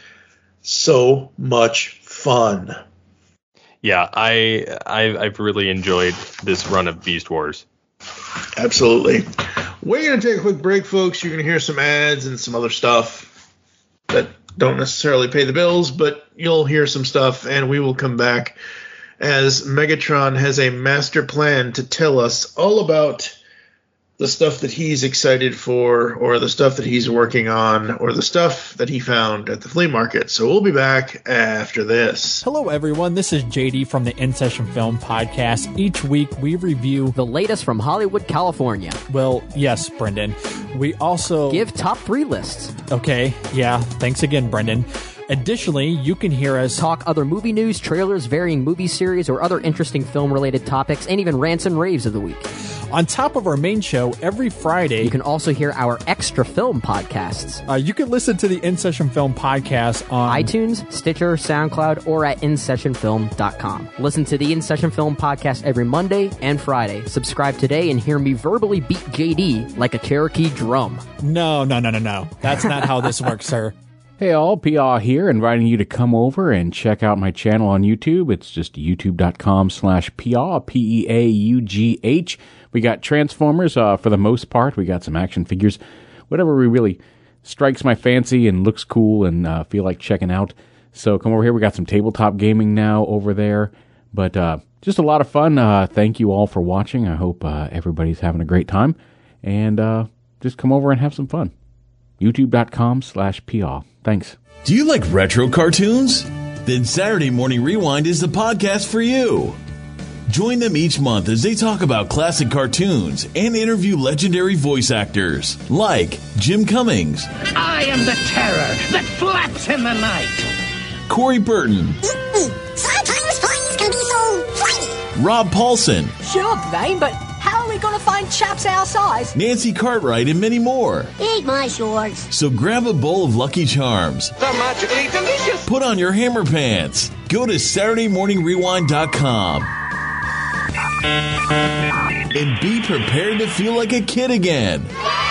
So much fun. Yeah, I've really enjoyed this run of Beast Wars. Absolutely. We're going to take a quick break, folks. You're going to hear some ads and some other stuff that don't necessarily pay the bills, but you'll hear some stuff, and we will come back as Megatron has a master plan to tell us all about the stuff that he's excited for, or the stuff that he's working on, or the stuff that he found at the flea market. So we'll be back after this. Hello, everyone. This is JD from the In Session Film Podcast. Each week, we review the latest from Hollywood, California. Well, yes, Brendan. We also give top 3 lists. Okay. Yeah. Thanks again, Brendan. Additionally, you can hear us talk other movie news, trailers, varying movie series, or other interesting film-related topics, and even rants and raves of the week. On top of our main show, every Friday, you can also hear our extra film podcasts. You can listen to the In Session Film Podcast on iTunes, Stitcher, SoundCloud, or at InSessionFilm.com. Listen to the In Session Film Podcast every Monday and Friday. Subscribe today and hear me verbally beat JD like a Cherokee drum. No. That's not how this works, sir. Hey all, PA here, inviting you to come over and check out my channel on YouTube. It's just youtube.com/PA, P-E-A-U-G-H. We got Transformers for the most part. We got some action figures. Whatever really strikes my fancy and looks cool and feel like checking out. So come over here. We got some tabletop gaming now over there. But just a lot of fun. Thank you all for watching. I hope everybody's having a great time. And just come over and have some fun. youtube.com/PA. Thanks. Do you like retro cartoons? Then Saturday Morning Rewind is the podcast for you. Join them each month as they talk about classic cartoons and interview legendary voice actors like Jim Cummings. I am the terror that flaps in the night. Corey Burton. Sometimes things can be so funny. Rob Paulson. Sure, Dwayne, but how are we going to find chaps our size? Nancy Cartwright and many more. Eat my shorts. So grab a bowl of Lucky Charms. They're magically delicious. Put on your hammer pants. Go to SaturdayMorningRewind.com. And be prepared to feel like a kid again.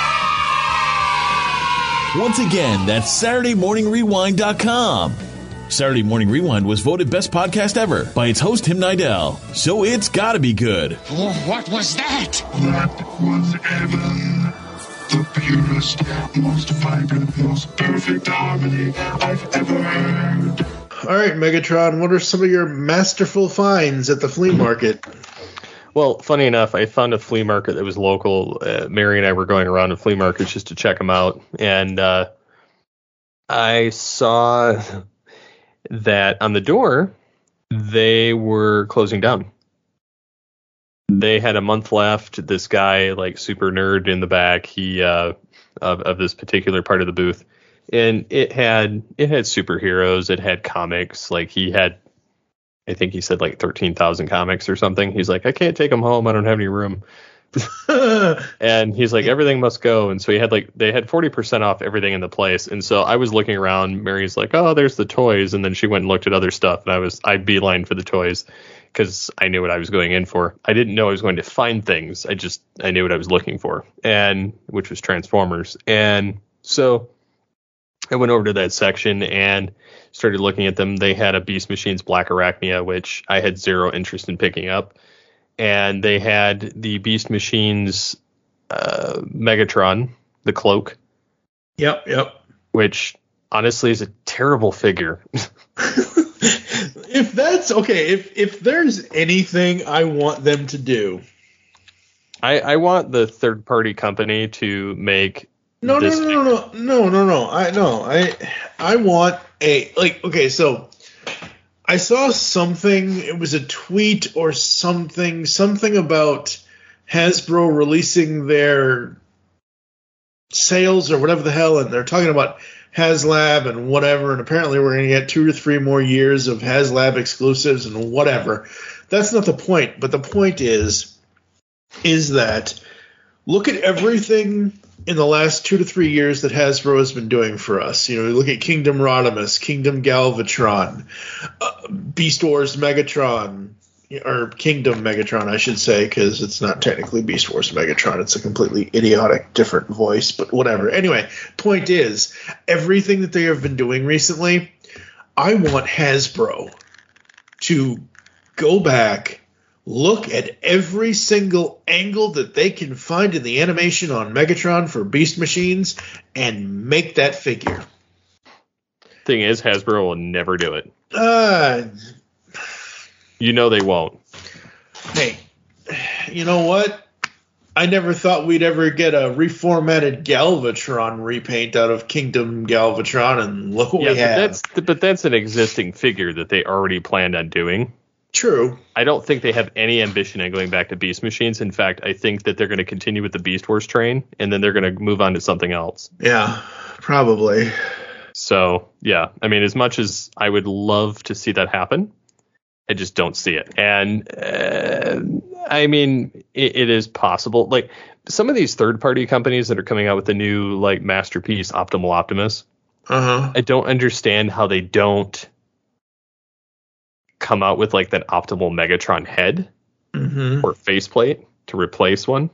Once again, that's SaturdayMorningRewind.com. Saturday Morning Rewind was voted best podcast ever by its host, Tim Nidell. So it's gotta be good. Oh, what was that? That was Evan. The purest, most vibrant, most perfect harmony I've ever heard. All right, Megatron, what are some of your masterful finds at the flea market? Well, funny enough, I found a flea market that was local. Mary and I were going around to flea markets just to check them out. And I saw that on the door, they were closing down. They had a month left. This guy, like super nerd in the back, he of this particular part of the booth, and it had superheroes, it had comics. Like he had, I think he said like 13,000 comics or something. He's like, I can't take them home. I don't have any room. And he's like, everything must go. And so they had 40% off everything in the place. And so I was looking around. Mary's like, oh, there's the toys. And then she went and looked at other stuff. And I beelined for the toys because I knew what I was going in for. I didn't know I was going to find things. I knew what I was looking for, and which was Transformers. And so I went over to that section and started looking at them. They had a Beast Machines Black Arachnia, which I had zero interest in picking up. And they had the Beast Machines Megatron, the cloak. Yep. Which honestly is a terrible figure. If That's okay. If there's anything I want them to do, I want the third party company to make No. I want a okay, so I saw something, it was a tweet or something about Hasbro releasing their sales or whatever the hell, and they're talking about HasLab and whatever, and apparently we're going to get 2 to 3 more years of HasLab exclusives and whatever. That's not the point, but the point is that look at everything in the last 2 to 3 years that Hasbro has been doing for us. You know, look at Kingdom Rodimus, Kingdom Galvatron, Beast Wars Megatron, or Kingdom Megatron, I should say, because it's not technically Beast Wars Megatron. It's a completely idiotic, different voice, but whatever. Anyway, point is, everything that they have been doing recently, I want Hasbro to go back, look at every single angle that they can find in the animation on Megatron for Beast Machines and make that figure. Thing is, Hasbro will never do it. You know they won't. Hey, you know what? I never thought we'd ever get a reformatted Galvatron repaint out of Kingdom Galvatron, and look what we have. But that's an existing figure that they already planned on doing. True. I don't think they have any ambition in going back to Beast Machines. In fact, I think that they're going to continue with the Beast Wars train, and then they're going to move on to something else. Yeah, probably. So, yeah. I mean, as much as I would love to see that happen, I just don't see it. And, I mean, it is possible. Like, some of these third-party companies that are coming out with the new, like, Masterpiece Optimal Optimus, I don't understand how they don't come out with like that optimal Megatron head or faceplate to replace one,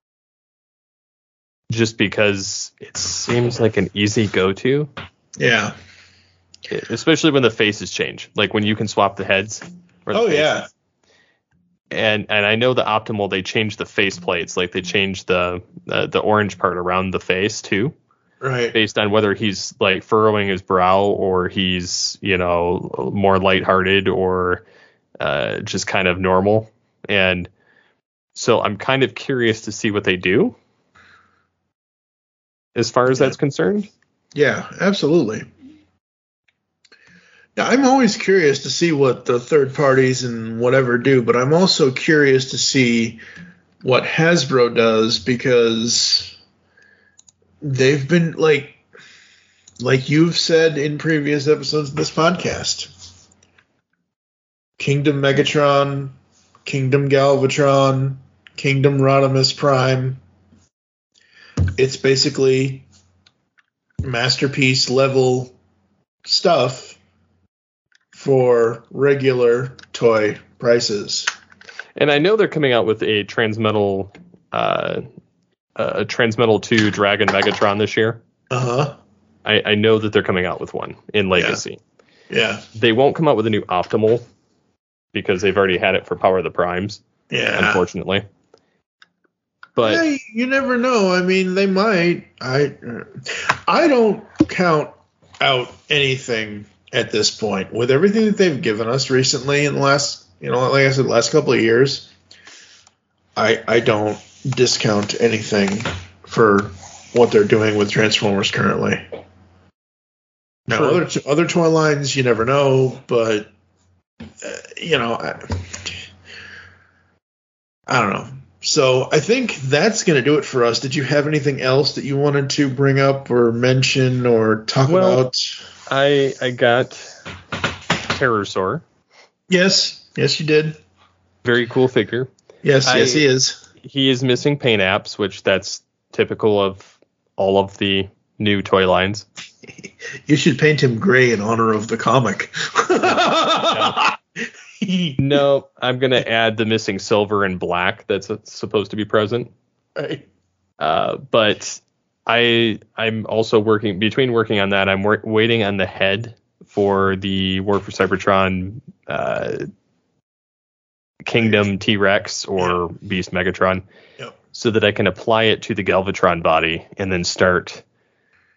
just because it seems like an easy go-to. Yeah, especially when the faces change, like when you can swap the heads. Or the faces. Yeah. And I know the optimal, they changed the faceplates, like they changed the orange part around the face too. Right. Based on whether he's like furrowing his brow or he's, you know, more lighthearted or just kind of normal. And so I'm kind of curious to see what they do as far as that's concerned. Yeah, absolutely. Yeah, I'm always curious to see what the third parties and whatever do, but I'm also curious to see what Hasbro does, because they've been like you've said in previous episodes of this podcast, Kingdom Megatron, Kingdom Galvatron, Kingdom Rodimus Prime. It's basically Masterpiece level stuff for regular toy prices. And I know they're coming out with a Transmetal a Transmetal 2 Dragon Megatron this year. I know that they're coming out with one in Legacy. Yeah. They won't come out with a new Optimal because they've already had it for Power of the Primes. Yeah. Unfortunately. But yeah, you never know. I mean, they might. I don't count out anything at this point. With everything that they've given us recently in the last, like I said, last couple of years, I don't discount anything for what they're doing with Transformers currently. Now, other toy lines, you never know, but I don't know. So I think that's going to do it for us. Did you have anything else that you wanted to bring up or mention or talk about? I got Terrorsaur. Yes, you did. Very cool figure. Yes, he is. He is missing paint apps, which that's typical of all of the new toy lines. You should paint him gray in honor of the comic. No, I'm going to add the missing silver and black that's supposed to be present. Right. But I'm also working on that. I'm waiting on the head for the War for Cybertron Kingdom T-Rex or Beast Megatron, so that I can apply it to the Galvatron body and then start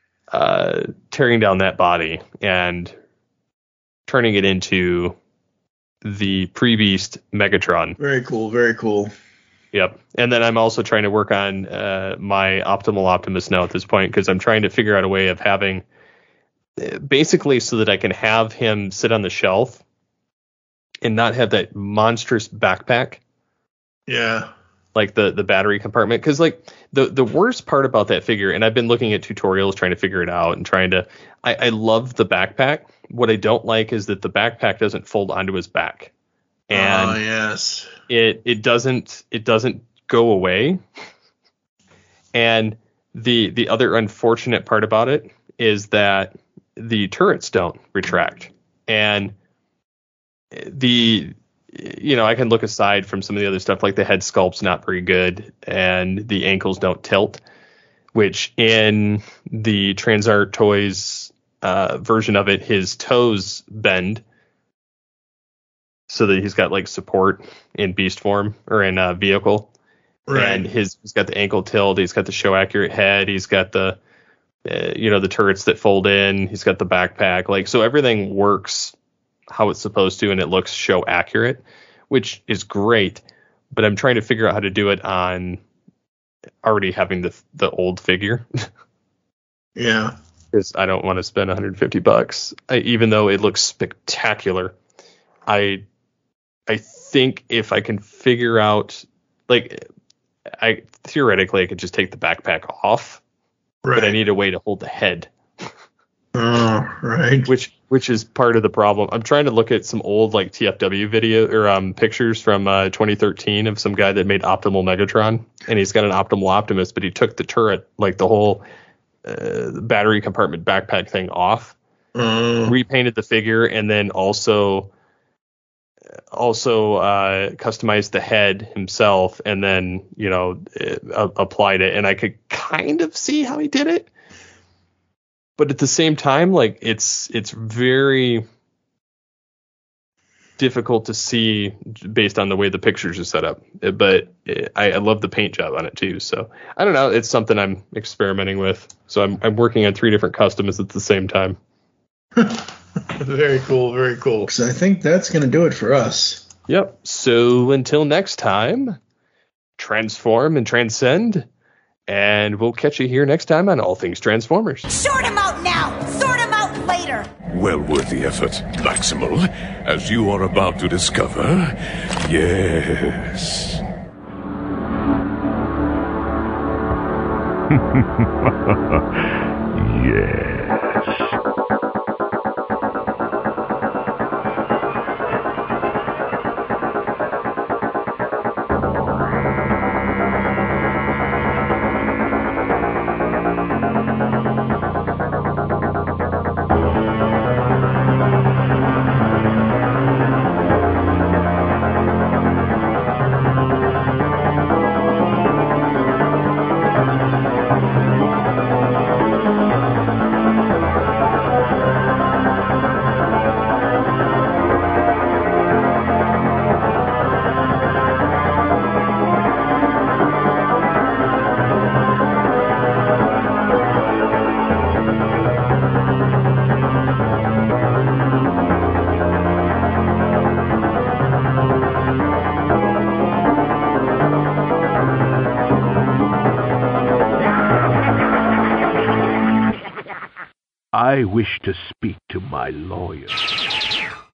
tearing down that body and turning it into the Pre-Beast Megatron. Very cool. Very cool. Yep. And then I'm also trying to work on my Optimal Optimus now at this point, because I'm trying to figure out a way of having basically so that I can have him sit on the shelf and not have that monstrous backpack. Yeah. Like the battery compartment. Because like the worst part about that figure, and I've been looking at tutorials trying to figure it out and trying to, I love the backpack. What I don't like is that the backpack doesn't fold onto his back. And yes. It doesn't go away. And the other unfortunate part about it is that the turrets don't retract. And I can look aside from some of the other stuff, like the head sculpt's not very good and the ankles don't tilt, which in the Transart Toys version of it, his toes bend so that he's got like support in beast form or in vehicle. Right. And he's got the ankle tilt. He's got the show accurate head. He's got the, the turrets that fold in. He's got the backpack. Like, so everything works how it's supposed to, and it looks show accurate, which is great. But I'm trying to figure out how to do it on already having the old figure. Yeah. Because I don't want to spend $150. Even though it looks spectacular, I think if I can figure out, like, theoretically I could just take the backpack off, right. But I need a way to hold the head. Right. Which is part of the problem. I'm trying to look at some old like TFW video or pictures from 2013 of some guy that made Optimal Megatron, and he's got an Optimal Optimus, but he took the turret, like the whole battery compartment backpack thing off, repainted the figure, and then also customized the head himself, and then applied it. And I could kind of see how he did it. But at the same time, like it's very difficult to see based on the way the pictures are set up. But I love the paint job on it too. So I don't know. It's something I'm experimenting with. So I'm working on 3 different customs at the same time. Very cool. Very cool. So I think that's going to do it for us. Yep. So until next time, transform and transcend. And we'll catch you here next time on All Things Transformers. Sort him out now! Sort him out later! Well worth the effort, Maximal, as you are about to discover. Yes. Yes. I wish to speak to my lawyer.